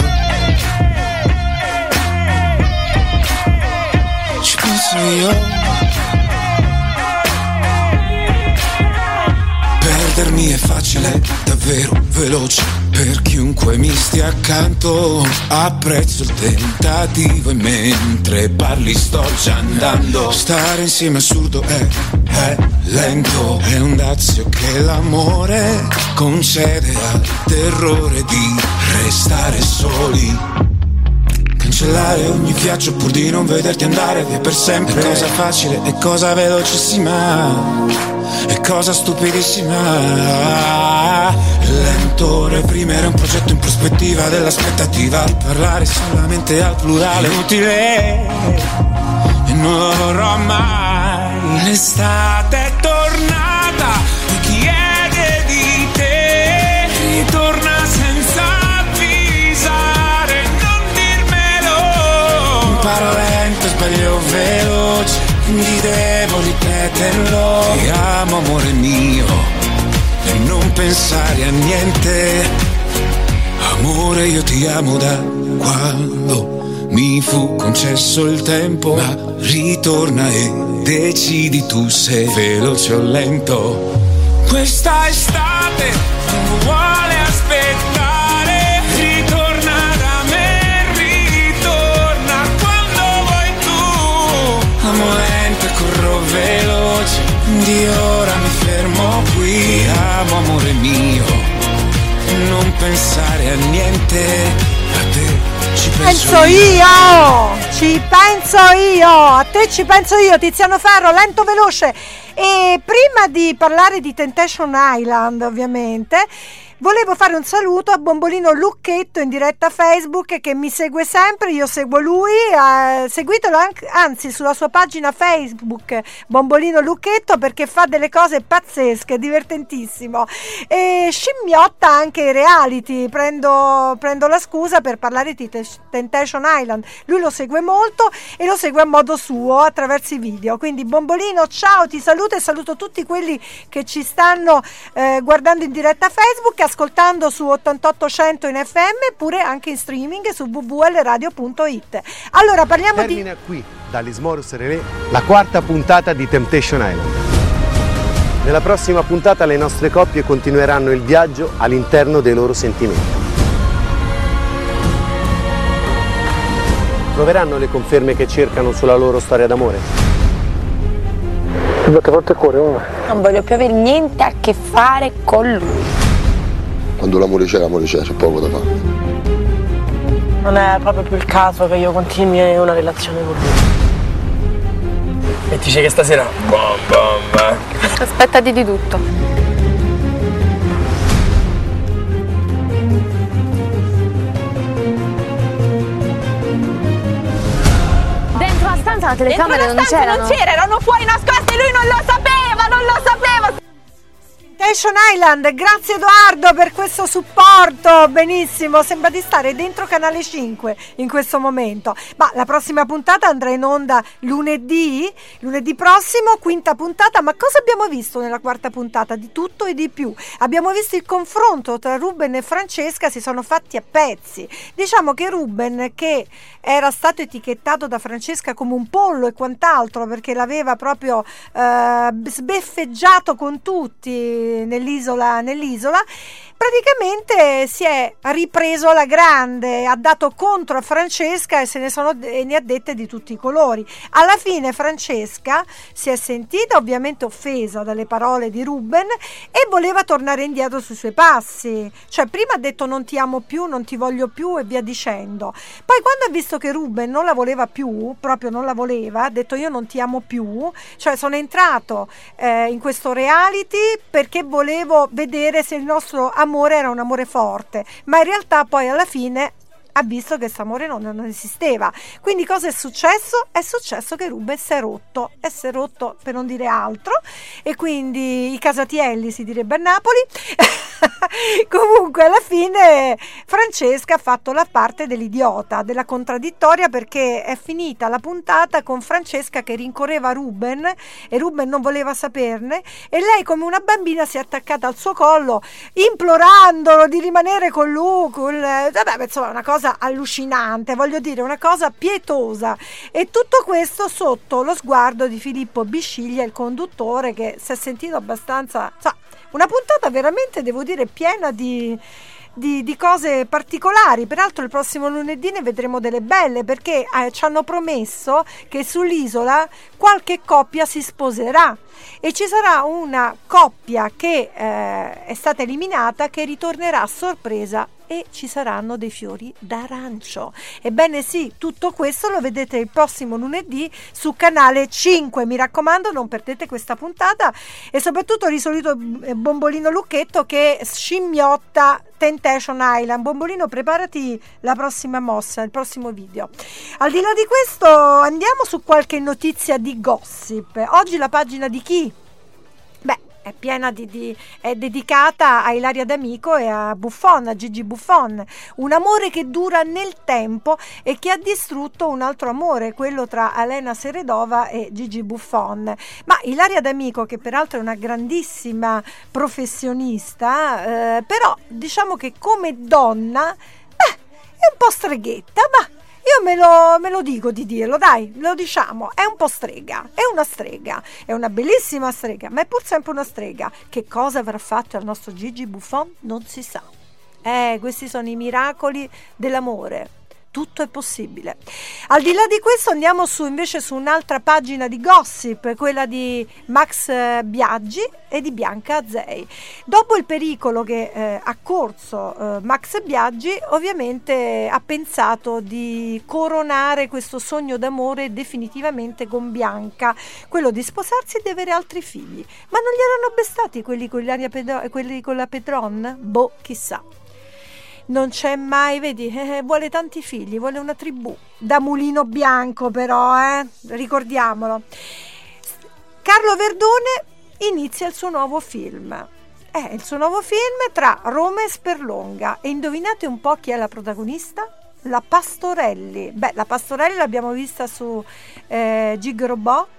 Ci penso io. Perdermi è facile, davvero veloce, per chiunque mi stia accanto. Apprezzo il tentativo e mentre parli sto già andando. Stare insieme è assurdo, è lento, è un dazio che l'amore concede al terrore di restare soli. Cancellare ogni viaggio pur di non vederti andare via per sempre. È cosa facile, è cosa velocissima, è cosa stupidissima. Lento reprimere un progetto in prospettiva dell'aspettativa, parlare solamente al plurale inutile e non lo vorrò mai. L'estate è tornata e chiede di te, ritorna senza avvisare, non dirmelo. Imparo lento, sbaglio veloce, quindi devo ripeterlo. Ti amo amore mio e non pensare a niente. Amore io ti amo da quando mi fu concesso il tempo, ma ritorna e decidi tu se veloce o lento. Questa estate non vuole aspettare, ritorna da me, ritorna quando vuoi tu. Amo lento e corro veloce, di ora mi fermo qui. Amo amore mio, non pensare a niente, a te ci penso io. Ci penso io, a te ci penso io. Tiziano Ferro, lento veloce. E prima di parlare di Temptation Island, ovviamente, volevo fare un saluto a Bombolino Lucchetto in diretta Facebook, che mi segue sempre, io seguo lui, seguitelo anzi sulla sua pagina Facebook Bombolino Lucchetto, perché fa delle cose pazzesche, divertentissimo, e scimmiotta anche i reality. Prendo la scusa per parlare di Temptation Island, lui lo segue molto e lo segue a modo suo attraverso i video. Quindi Bombolino, ciao, ti saluto e saluto tutti quelli che ci stanno guardando in diretta Facebook, ascoltando su 8800 in FM, pure anche in streaming su www.lradio.it. Allora parliamo Termina qui, dall'Ismorus Relé, la quarta puntata di Temptation Island. Nella prossima puntata le nostre coppie continueranno il viaggio all'interno dei loro sentimenti. Troveranno le conferme che cercano sulla loro storia d'amore? Mi batte forte il cuore, oh. Non voglio più avere niente a che fare con lui. Quando l'amore c'è poco da fare. Non è proprio più il caso che io continui una relazione con lui. E dice che stasera? Aspettati di tutto. Dentro la stanza la telecamera non c'erano, erano fuori nascoste, lui non lo sapeva. Temptation Island, grazie Edoardo per questo supporto, benissimo, sembra di stare dentro Canale 5 in questo momento. Ma la prossima puntata andrà in onda lunedì prossimo, quinta puntata. Ma cosa abbiamo visto nella quarta puntata? Di tutto e di più. Abbiamo visto il confronto tra Ruben e Francesca, si sono fatti a pezzi. Diciamo che Ruben, che era stato etichettato da Francesca come un pollo e quant'altro, perché l'aveva proprio sbeffeggiato con tutti nell'isola, praticamente si è ripreso alla grande, ha dato contro a Francesca e ne ha dette di tutti i colori. Alla fine Francesca si è sentita ovviamente offesa dalle parole di Ruben e voleva tornare indietro sui suoi passi, cioè prima ha detto non ti amo più, non ti voglio più e via dicendo. Poi quando ha visto che Ruben non la voleva più, proprio non la voleva, ha detto io non ti amo più, cioè sono entrato in questo reality perché volevo vedere se il nostro amore era un amore forte, ma in realtà poi alla fine ha visto che questo amore non esisteva. Quindi cosa è successo? È successo che Ruben si è rotto per non dire altro, e quindi i Casatielli si direbbe a Napoli. Comunque alla fine Francesca ha fatto la parte dell'idiota, della contraddittoria, perché è finita la puntata con Francesca che rincorreva Ruben e Ruben non voleva saperne, e lei come una bambina si è attaccata al suo collo implorandolo di rimanere con lui. Vabbè, insomma, una cosa allucinante, voglio dire, una cosa pietosa, e tutto questo sotto lo sguardo di Filippo Bisciglia, il conduttore, che si è sentito abbastanza, una puntata veramente, devo dire, piena di cose particolari. Peraltro il prossimo lunedì ne vedremo delle belle, perché ci hanno promesso che sull'isola qualche coppia si sposerà, e ci sarà una coppia che è stata eliminata che ritornerà a sorpresa, e ci saranno dei fiori d'arancio. Ebbene sì, tutto questo lo vedete il prossimo lunedì su Canale 5, mi raccomando, non perdete questa puntata, e soprattutto risolito Bombolino Lucchetto che scimmiotta Temptation Island. Bombolino, preparati la prossima mossa, il prossimo video. Al di là di questo andiamo su qualche notizia di gossip. Oggi la pagina di chi? È piena è dedicata a Ilaria D'Amico e a Buffon, a Gigi Buffon, un amore che dura nel tempo e che ha distrutto un altro amore, quello tra Elena Seredova e Gigi Buffon. Ma Ilaria D'Amico, che peraltro è una grandissima professionista, però diciamo che come donna è un po' streghetta, ma io me lo dico di dirlo, dai, lo diciamo, è un po' strega, è una strega, è una bellissima strega, ma è pur sempre una strega. Che cosa avrà fatto al nostro Gigi Buffon? Non si sa. Questi sono i miracoli dell'amore. Tutto è possibile. Al di là di questo andiamo invece su un'altra pagina di gossip, quella di Max Biaggi e di Bianca Azzei. Dopo il pericolo che ha corso Max Biaggi, ovviamente ha pensato di coronare questo sogno d'amore definitivamente con Bianca, quello di sposarsi e di avere altri figli. Ma non gli erano bastati quelli con la Pedron? Boh, chissà. Non c'è mai, vedi, vuole tanti figli, vuole una tribù. Da mulino bianco però, ricordiamolo. Carlo Verdone inizia il suo nuovo film. Il suo nuovo film tra Roma e Sperlonga. E indovinate un po' chi è la protagonista? La Pastorelli. La Pastorelli l'abbiamo vista su Gig Robot.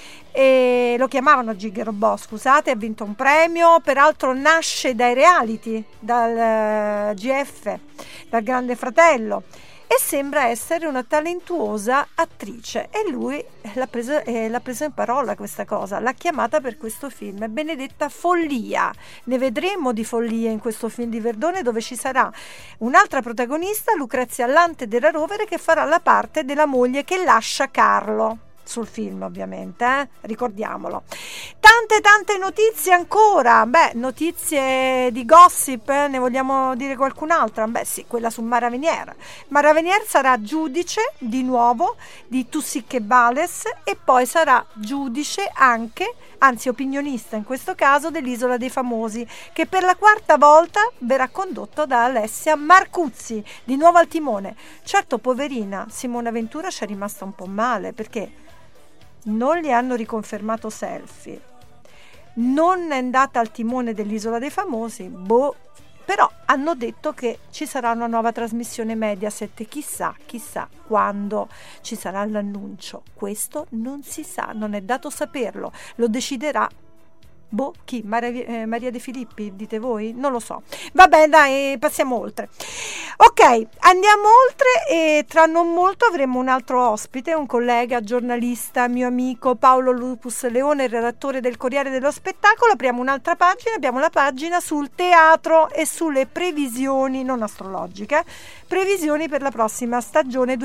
E lo chiamavano Gig Robot, scusate, ha vinto un premio, peraltro nasce dai reality, dal GF, dal Grande Fratello, e sembra essere una talentuosa attrice, e lui l'ha preso in parola questa cosa, l'ha chiamata per questo film, Benedetta Follia. Ne vedremo di follia in questo film di Verdone, dove ci sarà un'altra protagonista, Lucrezia Lante della Rovere, che farà la parte della moglie che lascia Carlo. Sul film, ovviamente, ricordiamolo. Tante notizie ancora. Notizie di gossip, ne vogliamo dire qualcun'altra? Sì, quella su Mara Venier. Mara Venier sarà giudice di nuovo di Tu sì che vales, e poi sarà giudice anche, anzi opinionista in questo caso, dell'Isola dei Famosi, che per la 4ª volta verrà condotto da Alessia Marcuzzi, di nuovo al timone. Certo, poverina Simona Ventura ci è rimasta un po' male, perché non gli hanno riconfermato Selfie, non è andata al timone dell'Isola dei Famosi, però hanno detto che ci sarà una nuova trasmissione Mediaset, chissà quando ci sarà l'annuncio. Questo non si sa, non è dato saperlo, lo deciderà chi? Maria De Filippi, dite voi? Non lo so. Vabbè, dai, passiamo oltre. Ok, andiamo oltre, e tra non molto avremo un altro ospite, un collega, giornalista, mio amico Paolo Lupus Leone, redattore del Corriere dello Spettacolo. Apriamo un'altra pagina, abbiamo la pagina sul teatro e sulle previsioni non astrologiche, previsioni per la prossima stagione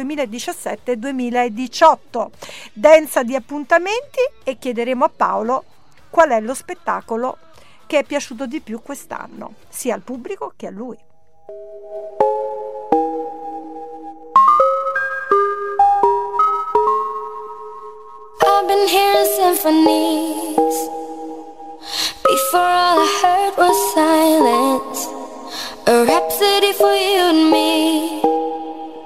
2017-2018. Densa di appuntamenti, e chiederemo a Paolo qual è lo spettacolo che è piaciuto di più quest'anno, sia al pubblico che a lui. I've been hearing symphonies. Before all I heard was silence. A rhapsody for you and me.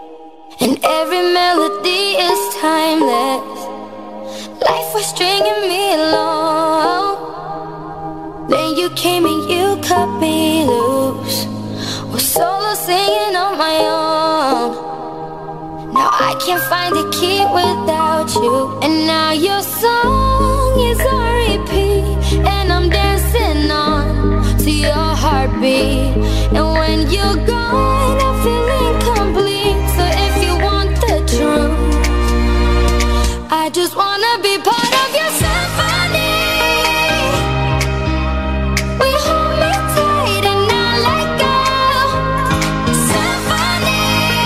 Every melody is timeless. Life was stringing me along. Then you came and you cut me loose. Was solo singing on my own. Now I can't find a key without you. And now your song is on repeat. And I'm dancing on to your heartbeat. And when you're gone I feel incomplete. So if you want the truth, I just wanna be part of your symphony. Will you hold me tight and not let go? Symphony,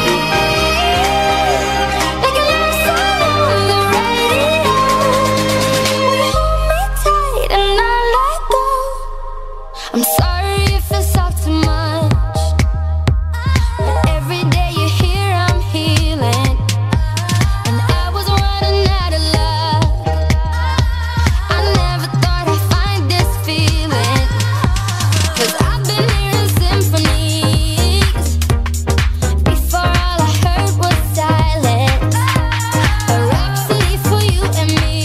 like a love song on the radio. Will you hold me tight and not let go? I'm sorry if it's all too much, but every day you're here I'm healing. And I was running out of luck. I never thought I'd find this feeling. 'Cause I've been hearing symphonies. Before all I heard was silence. A rhapsody for you and me.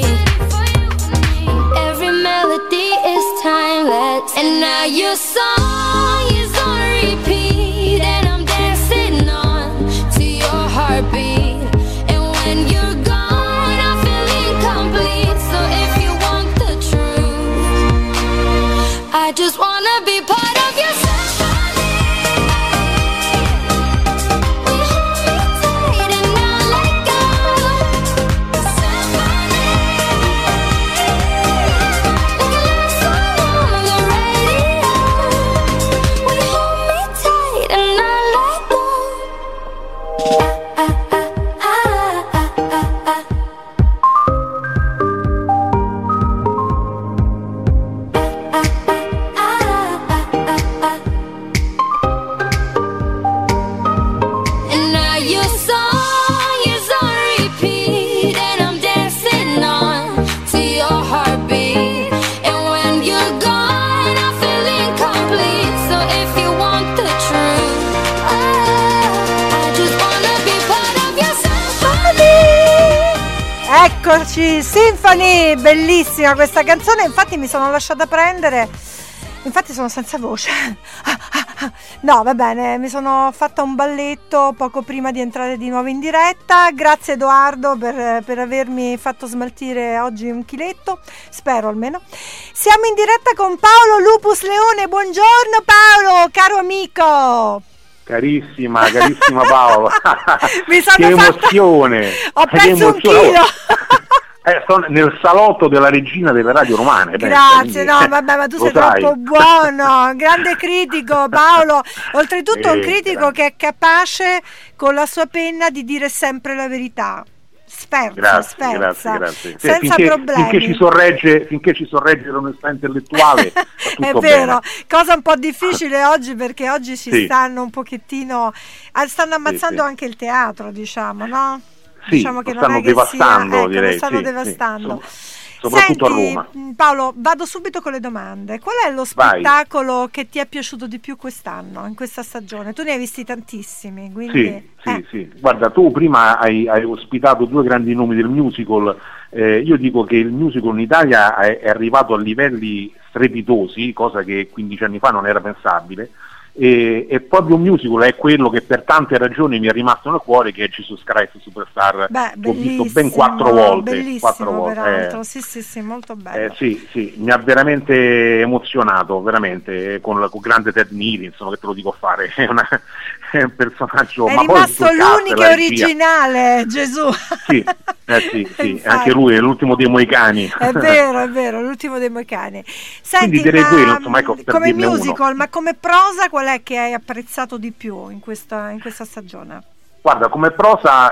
Every melody is timeless. And now your song is on repeat. And I'm dancing on to your heartbeat. And when you're gone I feel incomplete. So if you want the truth, I just wanna be part of your symphony. Will you hold me tight and not let go? Symphony, like a love song on the radio. Will you hold me tight and not let go? And now your song is on repeat. And I'm dancing on to your heartbeat. And when you're gone I feel incomplete. So if you want the truth, I just wanna be part of your symphony. Eccoci, Symphony, bellissima questa canzone, infatti mi sono lasciata prendere, infatti sono senza voce. No, va bene, mi sono fatta un balletto poco prima di entrare di nuovo in diretta. Grazie Edoardo per avermi fatto smaltire oggi un chiletto, spero almeno. Siamo in diretta con Paolo Lupus Leone, buongiorno Paolo, caro amico. Carissima Paolo. Mi sono che emozione. Ho perso un chilo. Sono nel salotto della regina delle radio romane. Grazie, no vabbè, ma tu sei troppo buono, grande critico Paolo, oltretutto un critico che è capace con la sua penna di dire sempre la verità. Sferza, senza problemi. Finché ci sorregge l'onestà intellettuale. È vero, cosa un po' difficile oggi, perché oggi stanno un pochettino, stanno ammazzando anche il teatro, diciamo, no? Sì, diciamo che stanno non è devastando, che direi. Lo stanno devastando. Soprattutto Senti, a Roma. Paolo, vado subito con le domande. Qual è lo spettacolo che ti è piaciuto di più quest'anno, in questa stagione? Tu ne hai visti tantissimi, quindi... Sì. Guarda, tu prima hai ospitato due grandi nomi del musical. Io dico che il musical in Italia è arrivato a livelli strepitosi, cosa che 15 anni fa non era pensabile. E proprio un musical è quello che per tante ragioni mi è rimasto nel cuore, che è Jesus Christ Superstar. L'ho visto ben 4 volte. Bellissimo, peraltro. Sì, molto bello. Sì, mi ha veramente emozionato, veramente, con grande Ted Neely, insomma, che te lo dico fare, è un personaggio... È rimasto l'unico originale, Gesù. Sì, anche lui è l'ultimo dei Moicani. È vero, l'ultimo dei Moicani. Senti, quindi direi quello, insomma, ecco, come musical, ma come prosa qual è che hai apprezzato di più in questa stagione? Guarda, come prosa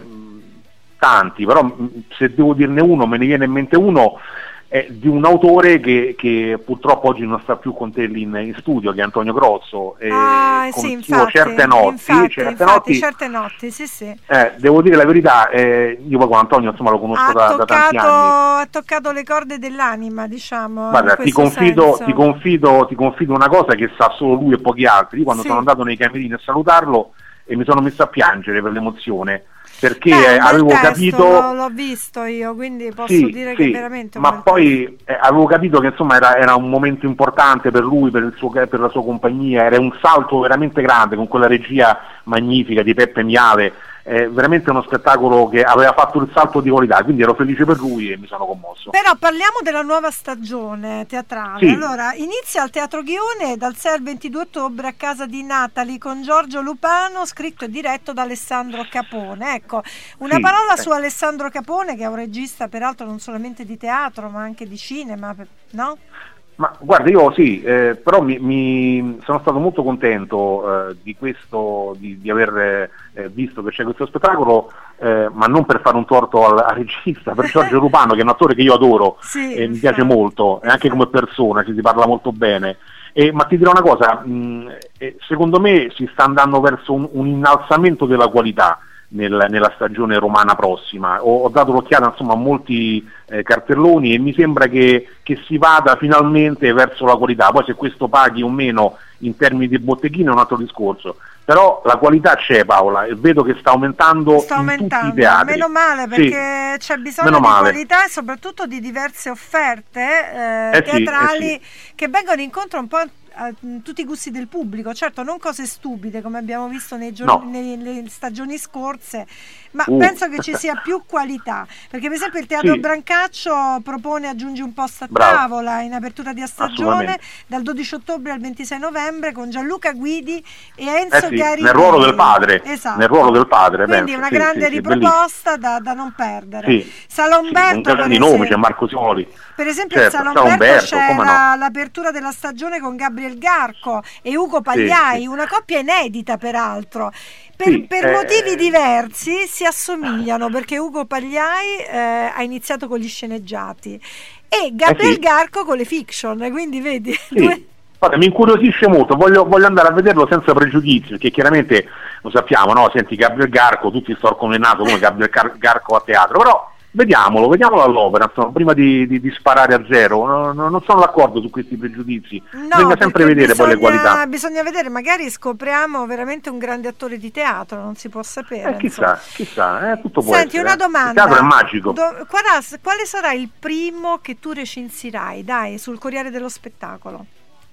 tanti, però se devo dirne uno, me ne viene in mente uno di un autore che purtroppo oggi non sta più con te in studio, che è Antonio Grosso, Certe notti, sì. Devo dire la verità, io poi con Antonio insomma lo conosco da tanti anni. Ha toccato le corde dell'anima, diciamo. Guarda, ti confido una cosa che sa solo lui e pochi altri. Io quando sono andato nei camerini a salutarlo, e mi sono messo a piangere per l'emozione, perché avevo capito, l'ho visto io, quindi posso dire che veramente poi avevo capito che insomma era un momento importante per lui, per la sua compagnia, era un salto veramente grande con quella regia magnifica di Peppe Miale, veramente uno spettacolo che aveva fatto il salto di qualità, quindi ero felice per lui e mi sono commosso. Però parliamo della nuova stagione teatrale. Sì. Allora, inizia al Teatro Ghione dal 6 al 22 ottobre a casa di Natalie con Giorgio Lupano, scritto e diretto da Alessandro Capone. Ecco, una parola su Alessandro Capone, che è un regista peraltro non solamente di teatro ma anche di cinema, no? Ma guarda, io però mi sono stato molto contento di questo, di aver visto che c'è questo spettacolo, ma non per fare un torto al regista, per Giorgio Lupano, che è un attore che io adoro, e mi piace molto, e anche come persona, ci si parla molto bene. Ma ti dirò una cosa, secondo me si sta andando verso un innalzamento della qualità nella stagione romana prossima. Ho dato l'occhiata insomma a molti cartelloni e mi sembra che si vada finalmente verso la qualità. Poi se questo paghi o meno in termini di botteghine è un altro discorso, però la qualità c'è, Paola, e vedo che sta aumentando in tutti i teatri. Meno male, perché c'è bisogno di qualità e soprattutto di diverse offerte teatrali che vengono incontro un po' a tutti i gusti del pubblico, certo non cose stupide come abbiamo visto nelle stagioni scorse, ma penso che ci sia più qualità, perché per esempio il Teatro Brancaccio propone Aggiungi un posto a tavola in apertura di stagione dal 12 ottobre al 26 novembre con Gianluca Guidi e Enzo Chiarini nel ruolo del padre, nel ruolo del padre, quindi una grande riproposta da non perdere. Salomberto, un grande nome, c'è Marco Sioli, per esempio, il Salomberto c'era l'apertura della stagione con Gabriel Garco e Ugo Pagliai, una coppia inedita peraltro. Per motivi diversi si assomigliano, perché Ugo Pagliai ha iniziato con gli sceneggiati e Gabriel Garco con le fiction, quindi vedi. Guarda, mi incuriosisce molto, voglio andare a vederlo senza pregiudizi, perché chiaramente lo sappiamo, no? Senti, Gabriel Garco, tutti storcono il naso come Gabriel Garco a teatro, però vediamolo all'opera, insomma, prima di sparare a zero. Non sono d'accordo su questi pregiudizi, bisogna sempre vedere poi le qualità. Bisogna vedere, magari scopriamo veramente un grande attore di teatro, non si può sapere. Chissà, tutto può Senti, essere. una domanda. Il teatro è magico. Quale sarà il primo che tu recensirai, dai, sul Corriere dello Spettacolo?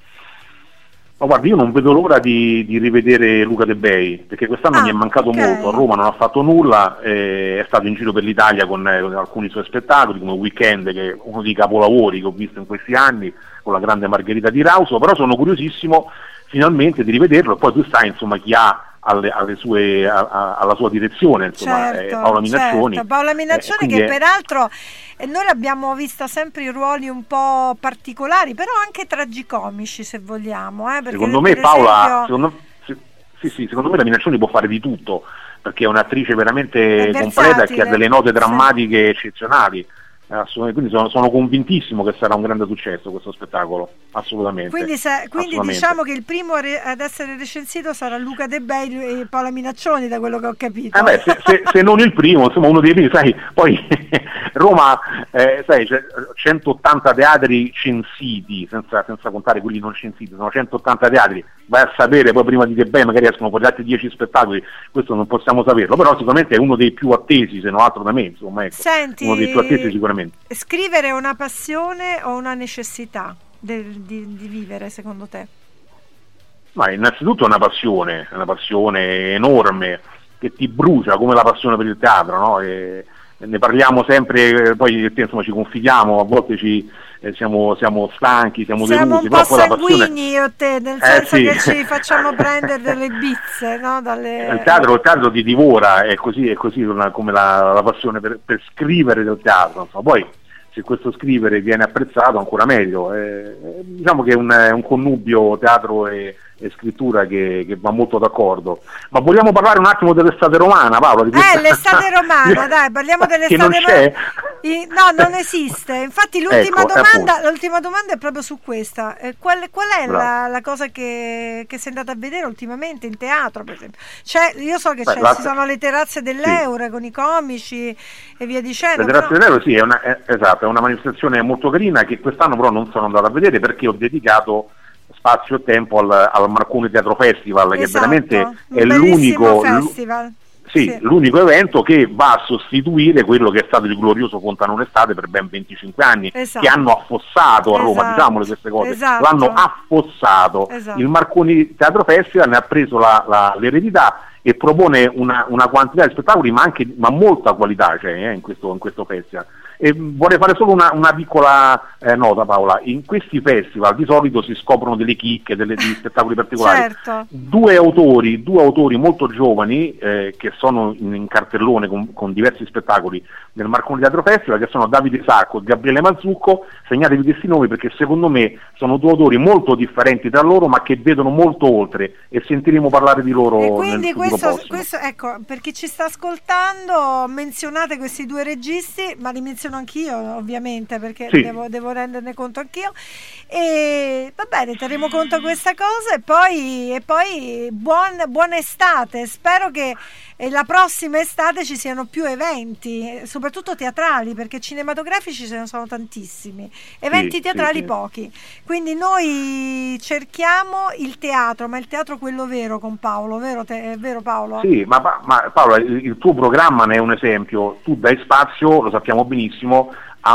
Ma guarda, io non vedo l'ora di rivedere Luca De Bei, perché quest'anno mi è mancato molto. A Roma non ha fatto nulla, è stato in giro per l'Italia con alcuni suoi spettacoli, come Weekend, che è uno dei capolavori che ho visto in questi anni, con la grande Margherita Di Rauso, però sono curiosissimo finalmente di rivederlo, e poi tu sai insomma chi ha alla sua direzione, insomma, Paola Minaccioni. Paola Minaccioni, che peraltro noi l'abbiamo vista sempre in ruoli un po' particolari, però anche tragicomici, se vogliamo. Secondo me Paola, secondo me la Minaccioni può fare di tutto, perché è un'attrice veramente completa e che ha delle note drammatiche eccezionali. Quindi sono convintissimo che sarà un grande successo questo spettacolo, assolutamente. Quindi diciamo che il primo ad essere recensito sarà Luca De Bei e Paola Minaccioni, da quello che ho capito. Se non il primo, insomma uno dei primi, sai, poi Roma, sai, c'è 180 teatri censiti, senza contare quelli non censiti, sono 180 teatri, vai a sapere poi prima di De Bei magari escono poi altri 10 spettacoli, questo non possiamo saperlo, però sicuramente è uno dei più attesi, se non altro da me, insomma, ecco. Senti, uno dei più attesi sicuramente. Scrivere è una passione o una necessità di vivere, secondo te? Ma innanzitutto è una passione enorme che ti brucia, come la passione per il teatro, no? E ne parliamo sempre, poi insomma ci confidiamo, a volte siamo stanchi, siamo delusi, un po' sanguigni io e te, nel senso che ci facciamo prendere delle bizze, no? Il teatro ti divora, è così come la passione per scrivere del teatro, insomma. Poi se questo scrivere viene apprezzato ancora meglio, diciamo che è un connubio teatro e scrittura che va molto d'accordo. Ma vogliamo parlare un attimo dell'estate romana, Paolo? L'estate romana, dai, parliamo dell'estate romana. No, non esiste. Infatti l'ultima domanda è proprio su questa. Qual è la cosa che sei andata a vedere ultimamente in teatro, per esempio? Io so che ci sono le terrazze dell'Euro con i comici e via dicendo. Le terrazze dell'Euro sì, è una manifestazione molto carina che quest'anno però non sono andato a vedere, perché ho dedicato spazio e tempo al Marconi Teatro Festival, che Esatto, veramente è un bellissimo l'unico festival. Sì, l'unico evento che va a sostituire quello che è stato il glorioso Fontanone Estate per ben 25 anni, Esatto. che hanno affossato a Roma, Esatto. diciamole queste cose, Esatto. l'hanno affossato. Esatto. Il Marconi Teatro Festival ne ha preso l'eredità e propone una quantità di spettacoli, ma molta qualità c'è in questo festival. E vorrei fare solo una piccola nota, Paola. In questi festival di solito si scoprono delle chicche, degli spettacoli particolari. Certo. Due autori molto giovani che sono in cartellone con diversi spettacoli del Marconi Teatro Festival, che sono Davide Sacco e Gabriele Mazzucco. Segnatevi questi nomi, perché secondo me sono due autori molto differenti tra loro, ma che vedono molto oltre, e sentiremo parlare di loro E quindi nel futuro prossimo. questo, ecco, per chi ci sta ascoltando, menzionate questi due registi, ma li menziono anch'io ovviamente, perché Sì. devo renderne conto anch'io, e va bene, terremo conto di questa cosa, e poi buona estate. Spero che la prossima estate ci siano più eventi, soprattutto teatrali, perché cinematografici ce ne sono tantissimi, eventi teatrali sì. pochi, quindi noi cerchiamo il teatro, ma il teatro quello vero, con Paolo, è vero Paolo? Sì, ma Paola, il tuo programma ne è un esempio. Tu dai spazio, lo sappiamo benissimo, a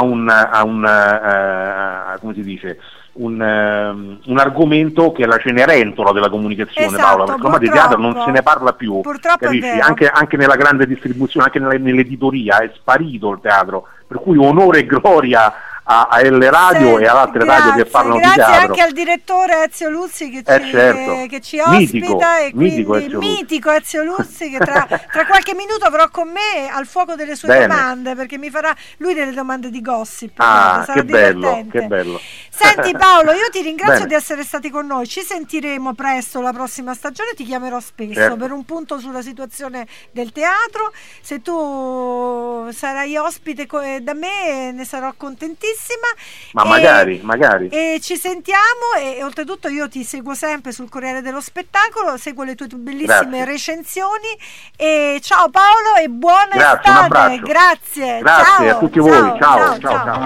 come si dice, un argomento che è la Cenerentola della comunicazione, Esatto, Paola, perché ormai di teatro non se ne parla più, Purtroppo capisci? è vero. Anche nella grande distribuzione, anche nell'editoria è sparito il teatro, per cui onore e gloria a L Radio e ad altre radio che parlano di grazie teatro. anche al direttore Ezio Luzzi che certo. che ci ospita, Mitico, e quindi mitico mitico Ezio Luzzi, che tra qualche minuto avrò con me al fuoco delle sue Bene. domande, perché mi farà lui delle domande di gossip. Ah, sarà che bello, divertente. che bello. Senti Paolo, io ti ringrazio Bene. di essere stati con noi, ci sentiremo presto la prossima stagione, ti chiamerò spesso Certo. per un punto sulla situazione del teatro. Se tu sarai ospite da me ne sarò contentissima. Ma magari. E ci sentiamo, e oltretutto io ti seguo sempre sul Corriere dello Spettacolo, seguo le tue bellissime Grazie. recensioni, e ciao Paolo e buona Grazie, un estate. abbraccio. Grazie Grazie ciao, a tutti ciao, voi, ciao.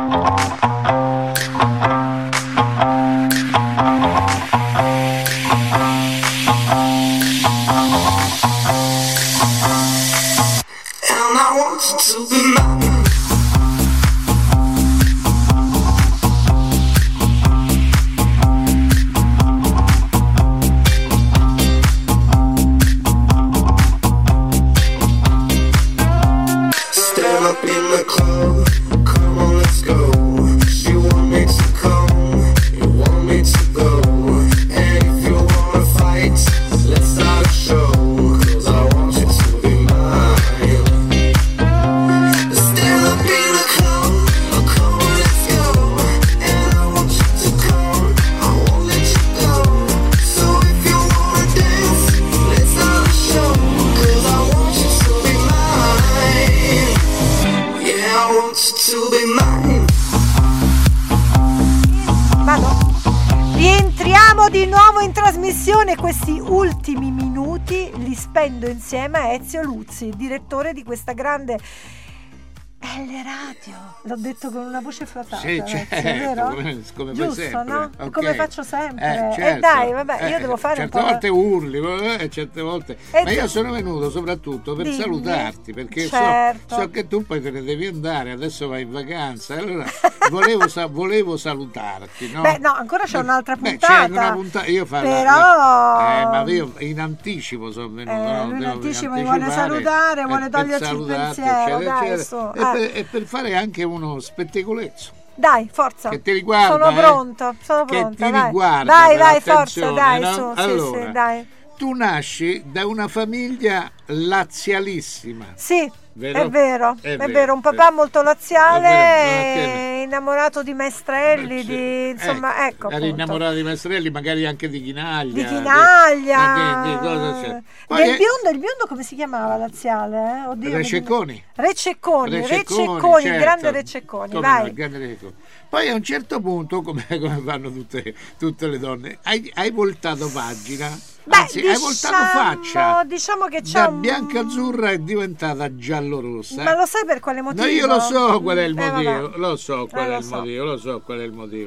And I want you to be mine. Stand up in the club, come on, let's go. She want me to come, you want me to go. And if you wanna fight, let's start a show. 'Cause I want you to be mine. Stand up in the club, come on, let's go. And I want you to come, I won't let you go. So if you wanna dance, let's start a show. 'Cause I want you to be mine. Yeah, I want you to be mine. Rientriamo di nuovo in trasmissione, questi ultimi minuti li spendo insieme a Ezio Luzzi, direttore di questa grande L Radio. L'ho detto con una voce flatata, Sì, Ezio, certo, vero? come fai Giusto, sempre. no? Ok. Come faccio sempre. Certo. Dai, vabbè, io devo fare certe un po'. volte urli, certe volte. Ma io sono venuto soprattutto per Dimmi. salutarti, perché Certo. so che tu poi te ne devi andare, adesso vai in vacanza. Allora volevo salutarti, no? Beh, no, ancora c'è un'altra C'è puntata. una puntata, io farò ma io in anticipo sono venuto, no? lui in Devo anticipo mi anticipare vuole salutare, vuole per toglierci il salutarti, pensiero, dai, eccetera. su. E per fare anche uno spettacolezzo Dai, forza. che ti riguarda, sono pronta, che ti dai. riguarda, Dai, per dai, forza, attenzione, dai, no? su, Allora, sì, dai. tu nasci da una famiglia lazialissima. Sì, Vero? è vero, È è vero, vero, un papà molto laziale, È vero, innamorato di Maestrelli, insomma, ecco. Eri appunto. innamorato di Maestrelli, magari anche di Chinaglia. Di Chinaglia, Di cosa c'è? Poi del biondo come si chiamava laziale? Oddio, Rececconi. Rececconi, Rececconi, il certo. grande Rececconi, Come vai. no, il grande Rececconi. Poi a un certo punto, come fanno tutte le donne, hai voltato pagina. Anzi, hai voltato faccia. Diciamo che c'è da un... bianca-azzurra è diventata giallo-rossa. Ma lo sai per quale motivo? No, io lo so qual è il motivo. vabbè. Lo so qual è lo il so. motivo. Lo so qual è il motivo.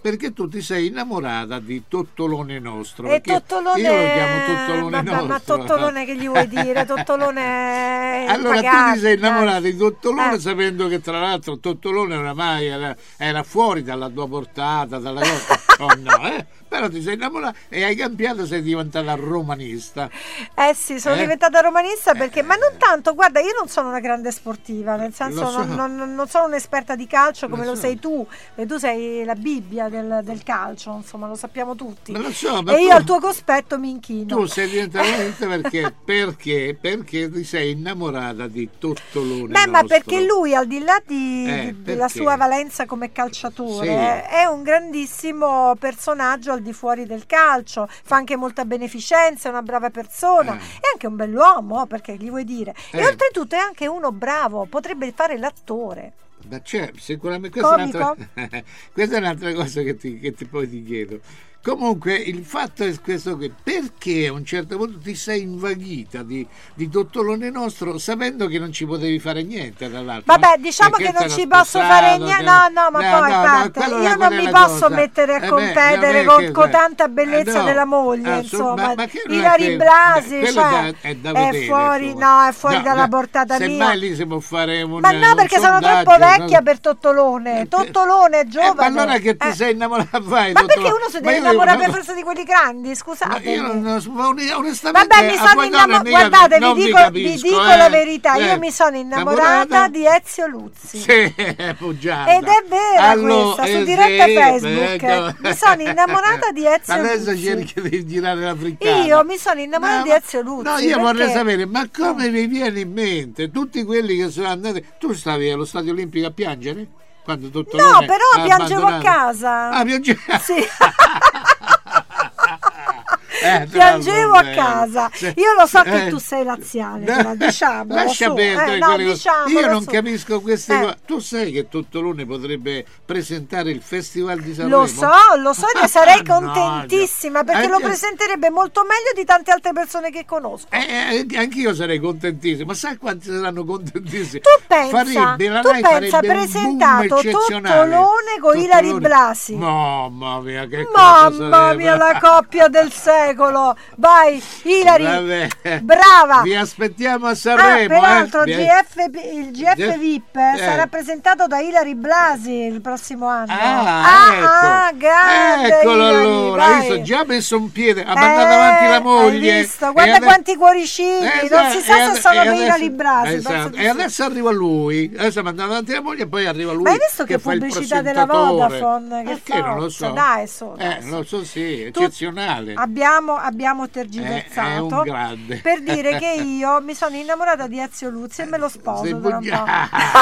perché tu ti sei innamorata di Tottolone nostro. E Tottolone, io lo chiamo Tottolone nostro. Ma Tottolone che gli vuoi dire? Tottolone allora pagante, tu ti sei innamorata di Tottolone sapendo che tra l'altro Tottolone oramai era fuori dalla tua portata, dalla cosa. Oh no, però ti sei innamorata e hai cambiato, sei diventata romanista. Sì, sono diventata romanista perché, ma non tanto, guarda, io non sono una grande sportiva, nel senso non sono un'esperta di calcio come lo sei tu, e tu sei la Bibbia del calcio, insomma, lo sappiamo tutti. E io al tuo cospetto mi inchino. Tu sei diventata romanista perché ti sei innamorata di Tottolone nostro. Ma perché lui, al di là della sua valenza come calciatore, è un grandissimo personaggio al di fuori del calcio, fa anche molta beneficenza, è una brava persona, è anche un bell'uomo, perché gli vuoi dire, e oltretutto è anche uno bravo, potrebbe fare l'attore. Ma sicuramente questa è un'altra cosa che poi ti chiedo. Comunque il fatto è questo, che perché a un certo punto ti sei invaghita di Tottolone nostro sapendo che non ci potevi fare niente dall'altro. Vabbè, diciamo che non ci posso fare niente, io non mi posso mettere a competere con tanta bellezza della moglie, insomma. Ilary Blasi è fuori dalla portata mia. Semmai lì si può fare ma no, perché sono troppo vecchia per Tottolone. Tottolone è giovane. Ma allora che ti sei innamorata, vai, ma perché uno si deve innamorare per forza di quelli grandi, scusate. Io onestamente, vabbè, mi sono innamorata, guardate, vi dico la verità, io mi sono innamorata di Ezio Luzzi. Sì, ed è vera questa, su diretta Facebook. Mi sono innamorata di Ezio Luzzi. Adesso cerchi di girare la frittata. Io mi sono innamorata di Ezio Luzzi. No, io vorrei sapere, ma come vi viene in mente tutti quelli che sono andati? Tu stavi allo Stadio Olimpico a piangere? Quando Tottolone no, però piangevo a casa. Piangevo? Sì. Piangevo a casa. Io lo so che tu sei laziale, però diciamo. Lascia perdere io non capisco queste cose. Tu sai che Tottolone potrebbe presentare il Festival di Sanremo? Lo so e sarei contentissima perché lo presenterebbe molto meglio di tante altre persone che conosco. Anch'io sarei contentissima, ma sai quanti saranno contentissimi? Tu pensa presentato Tottolone con Ilary Blasi. Mamma mia, che mamma mia, la coppia del secolo. Vai Ilary, brava. Vi aspettiamo a Sanremo. Peraltro il GF VIP sarà presentato da Ilary Blasi il prossimo anno. Grande. Eccolo allora, hai visto, già messo un piede, ha mandato avanti la moglie. Hai visto? Guarda quanti cuoricini, non si sa se sono per Ilary Blasi. Esatto. E adesso arriva lui, adesso ha mandato avanti la moglie e poi arriva lui. Ma hai visto che pubblicità della Vodafone? Perché non lo so? Dai, non lo so, sì, eccezionale. Abbiamo tergiversato è un grande. per dire che io mi sono innamorata di Ezio Luzzi e me lo sposo tra un po'.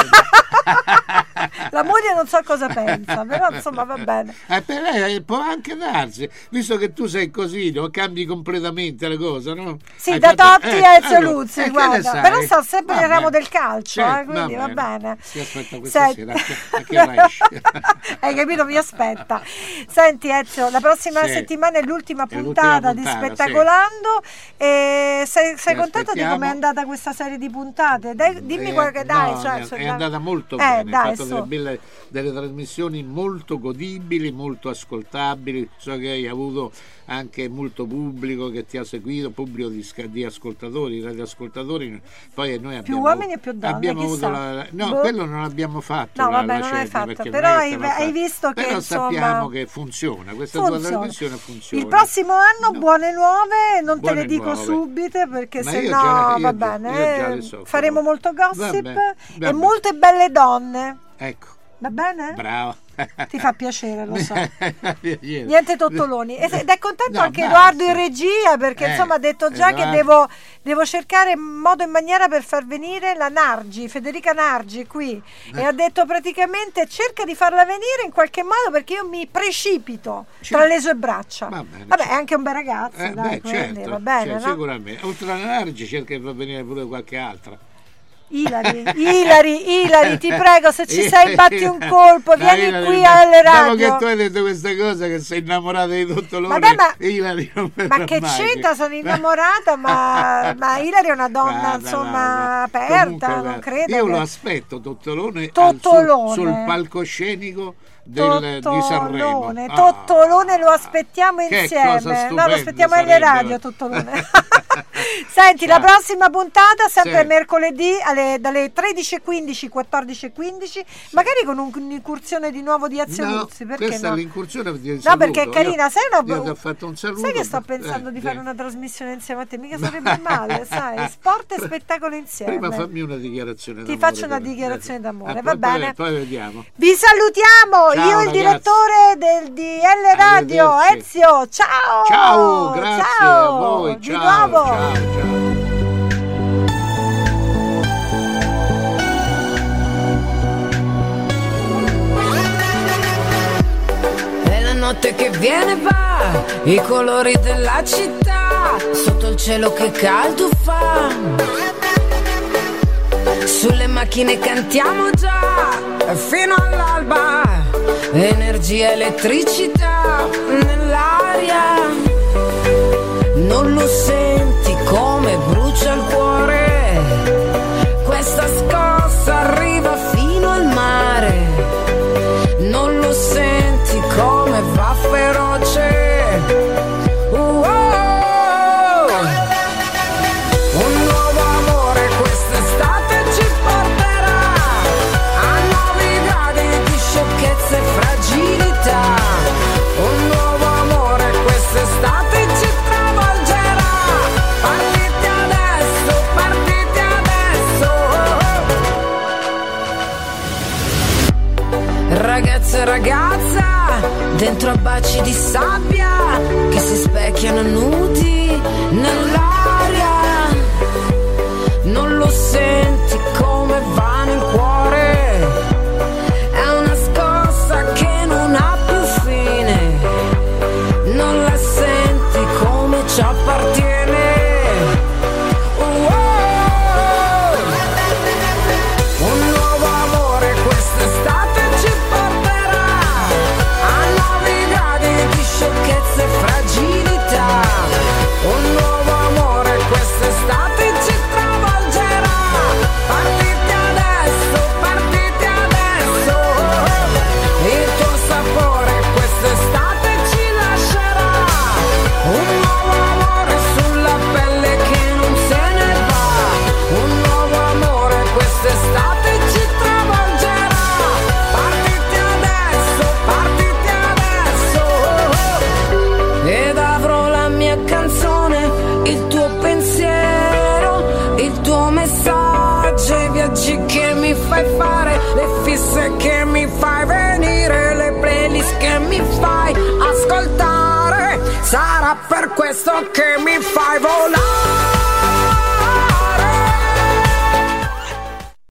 La moglie non so cosa pensa, però insomma va bene. Per lei può anche darsi, visto che tu sei così, cambi completamente le cose, no? Sì, da Totti a Ezio Luzzi, guarda. Però sta sempre nel ramo del calcio, quindi va bene. Si aspetta questa sera, a che ora esce? Hai capito? Mi aspetta. Senti Ezio, la prossima settimana è l'ultima puntata di Spettacolando. E sei contento di come è andata questa serie di puntate? Dimmi qualche è andata molto bene, ha fatto delle trasmissioni molto godibili, molto ascoltabili. So che hai avuto anche molto pubblico che ti ha seguito, pubblico di ascoltatori, radioascoltatori. Poi noi abbiamo più uomini e più donne, abbiamo avuto quello non abbiamo fatto. No, vabbè, non hai fatto, però hai visto che però sappiamo che funziona, questa tua trasmissione funziona. Il prossimo anno buone nuove, non te le dico subito perché sennò va bene, faremo molto gossip e molte belle donne. Ecco. Va bene? Bravo. Ti fa piacere, lo so. Niente Tottoloni. Ed è contento anche Edoardo in regia perché insomma ha detto già che devo cercare modo e maniera per far venire la Nargi, Federica Nargi qui e ha detto praticamente cerca di farla venire in qualche modo perché io mi precipito tra le sue braccia. Vabbè, è anche un bel ragazzo, dai, quindi va bene, no? Sicuramente. Oltre alla Nargi cerca di far venire pure qualche altra. Ilari, ti prego, se ci sei batti un colpo, vieni Ilari, qui alle radio. dopo che tu hai detto questa cosa che sei innamorata di Tottolone, Ilari non ma che mai. c'entra, sono innamorata, ma Ilari è una donna aperta. Comunque, non credo io che... lo aspetto Tottolone sul palcoscenico di Sanremo. Tottolone lo aspettiamo insieme. No, lo aspettiamo alle radio, Tottolone. Senti, la prossima puntata sempre mercoledì dalle 13:15 14:15, magari con un'incursione di nuovo di Azio Luzzi, perché questa no? È l'incursione di no, perché è carina, io ti ho fatto un saluto. Sai che sto pensando di fare una trasmissione insieme a te, mica sarebbe male, sai, sport e spettacolo insieme. Prima fammi una dichiarazione d'amore. Ti faccio una dichiarazione d'amore, va bene? Poi vediamo. Vi salutiamo, ciao, io ragazzi. Il direttore di L Radio, Ezio, ciao! Ciao, grazie ciao, a voi, di ciao, nuovo. ciao. Notte che viene va, i colori della città, sotto il cielo che caldo fa, sulle macchine cantiamo già, fino all'alba, energia, elettricità nell'aria, non lo senti come brucia il cuore, questa scossa arriva fino al mare, non lo senti come va feroce. Un nuovo amore quest'estate ci porterà a nuovi gradi di sciocchezza e fragilità. Un nuovo amore quest'estate ci travolgerà. Partite adesso, partite adesso. Ragazzo e ragazza dentro a baci di sabbia che si specchiano nudi nell'aria, non lo senti come va nel cuore, è una scossa che non ha più fine, non la senti come ci appartiene. Un nuovo amore quest'estate ci porterà a nuovi gradi di sciocchezza e fragilità. Un nuovo amore quest'estate ci travolgerà. Partite adesso, partite adesso. Il tuo sapore quest'estate ci lascerà. Un nuovo amore sulla pelle che non se ne va. Un nuovo amore quest'estate ci travolgerà. Partite adesso, partite adesso. Ed avrò la mia canzone, il tuo pensiero, il tuo messaggio, i viaggi che mi fai fare, le fisse che mi fai venire, le playlist che mi fai ascoltare. Sarà per questo che mi fai volare.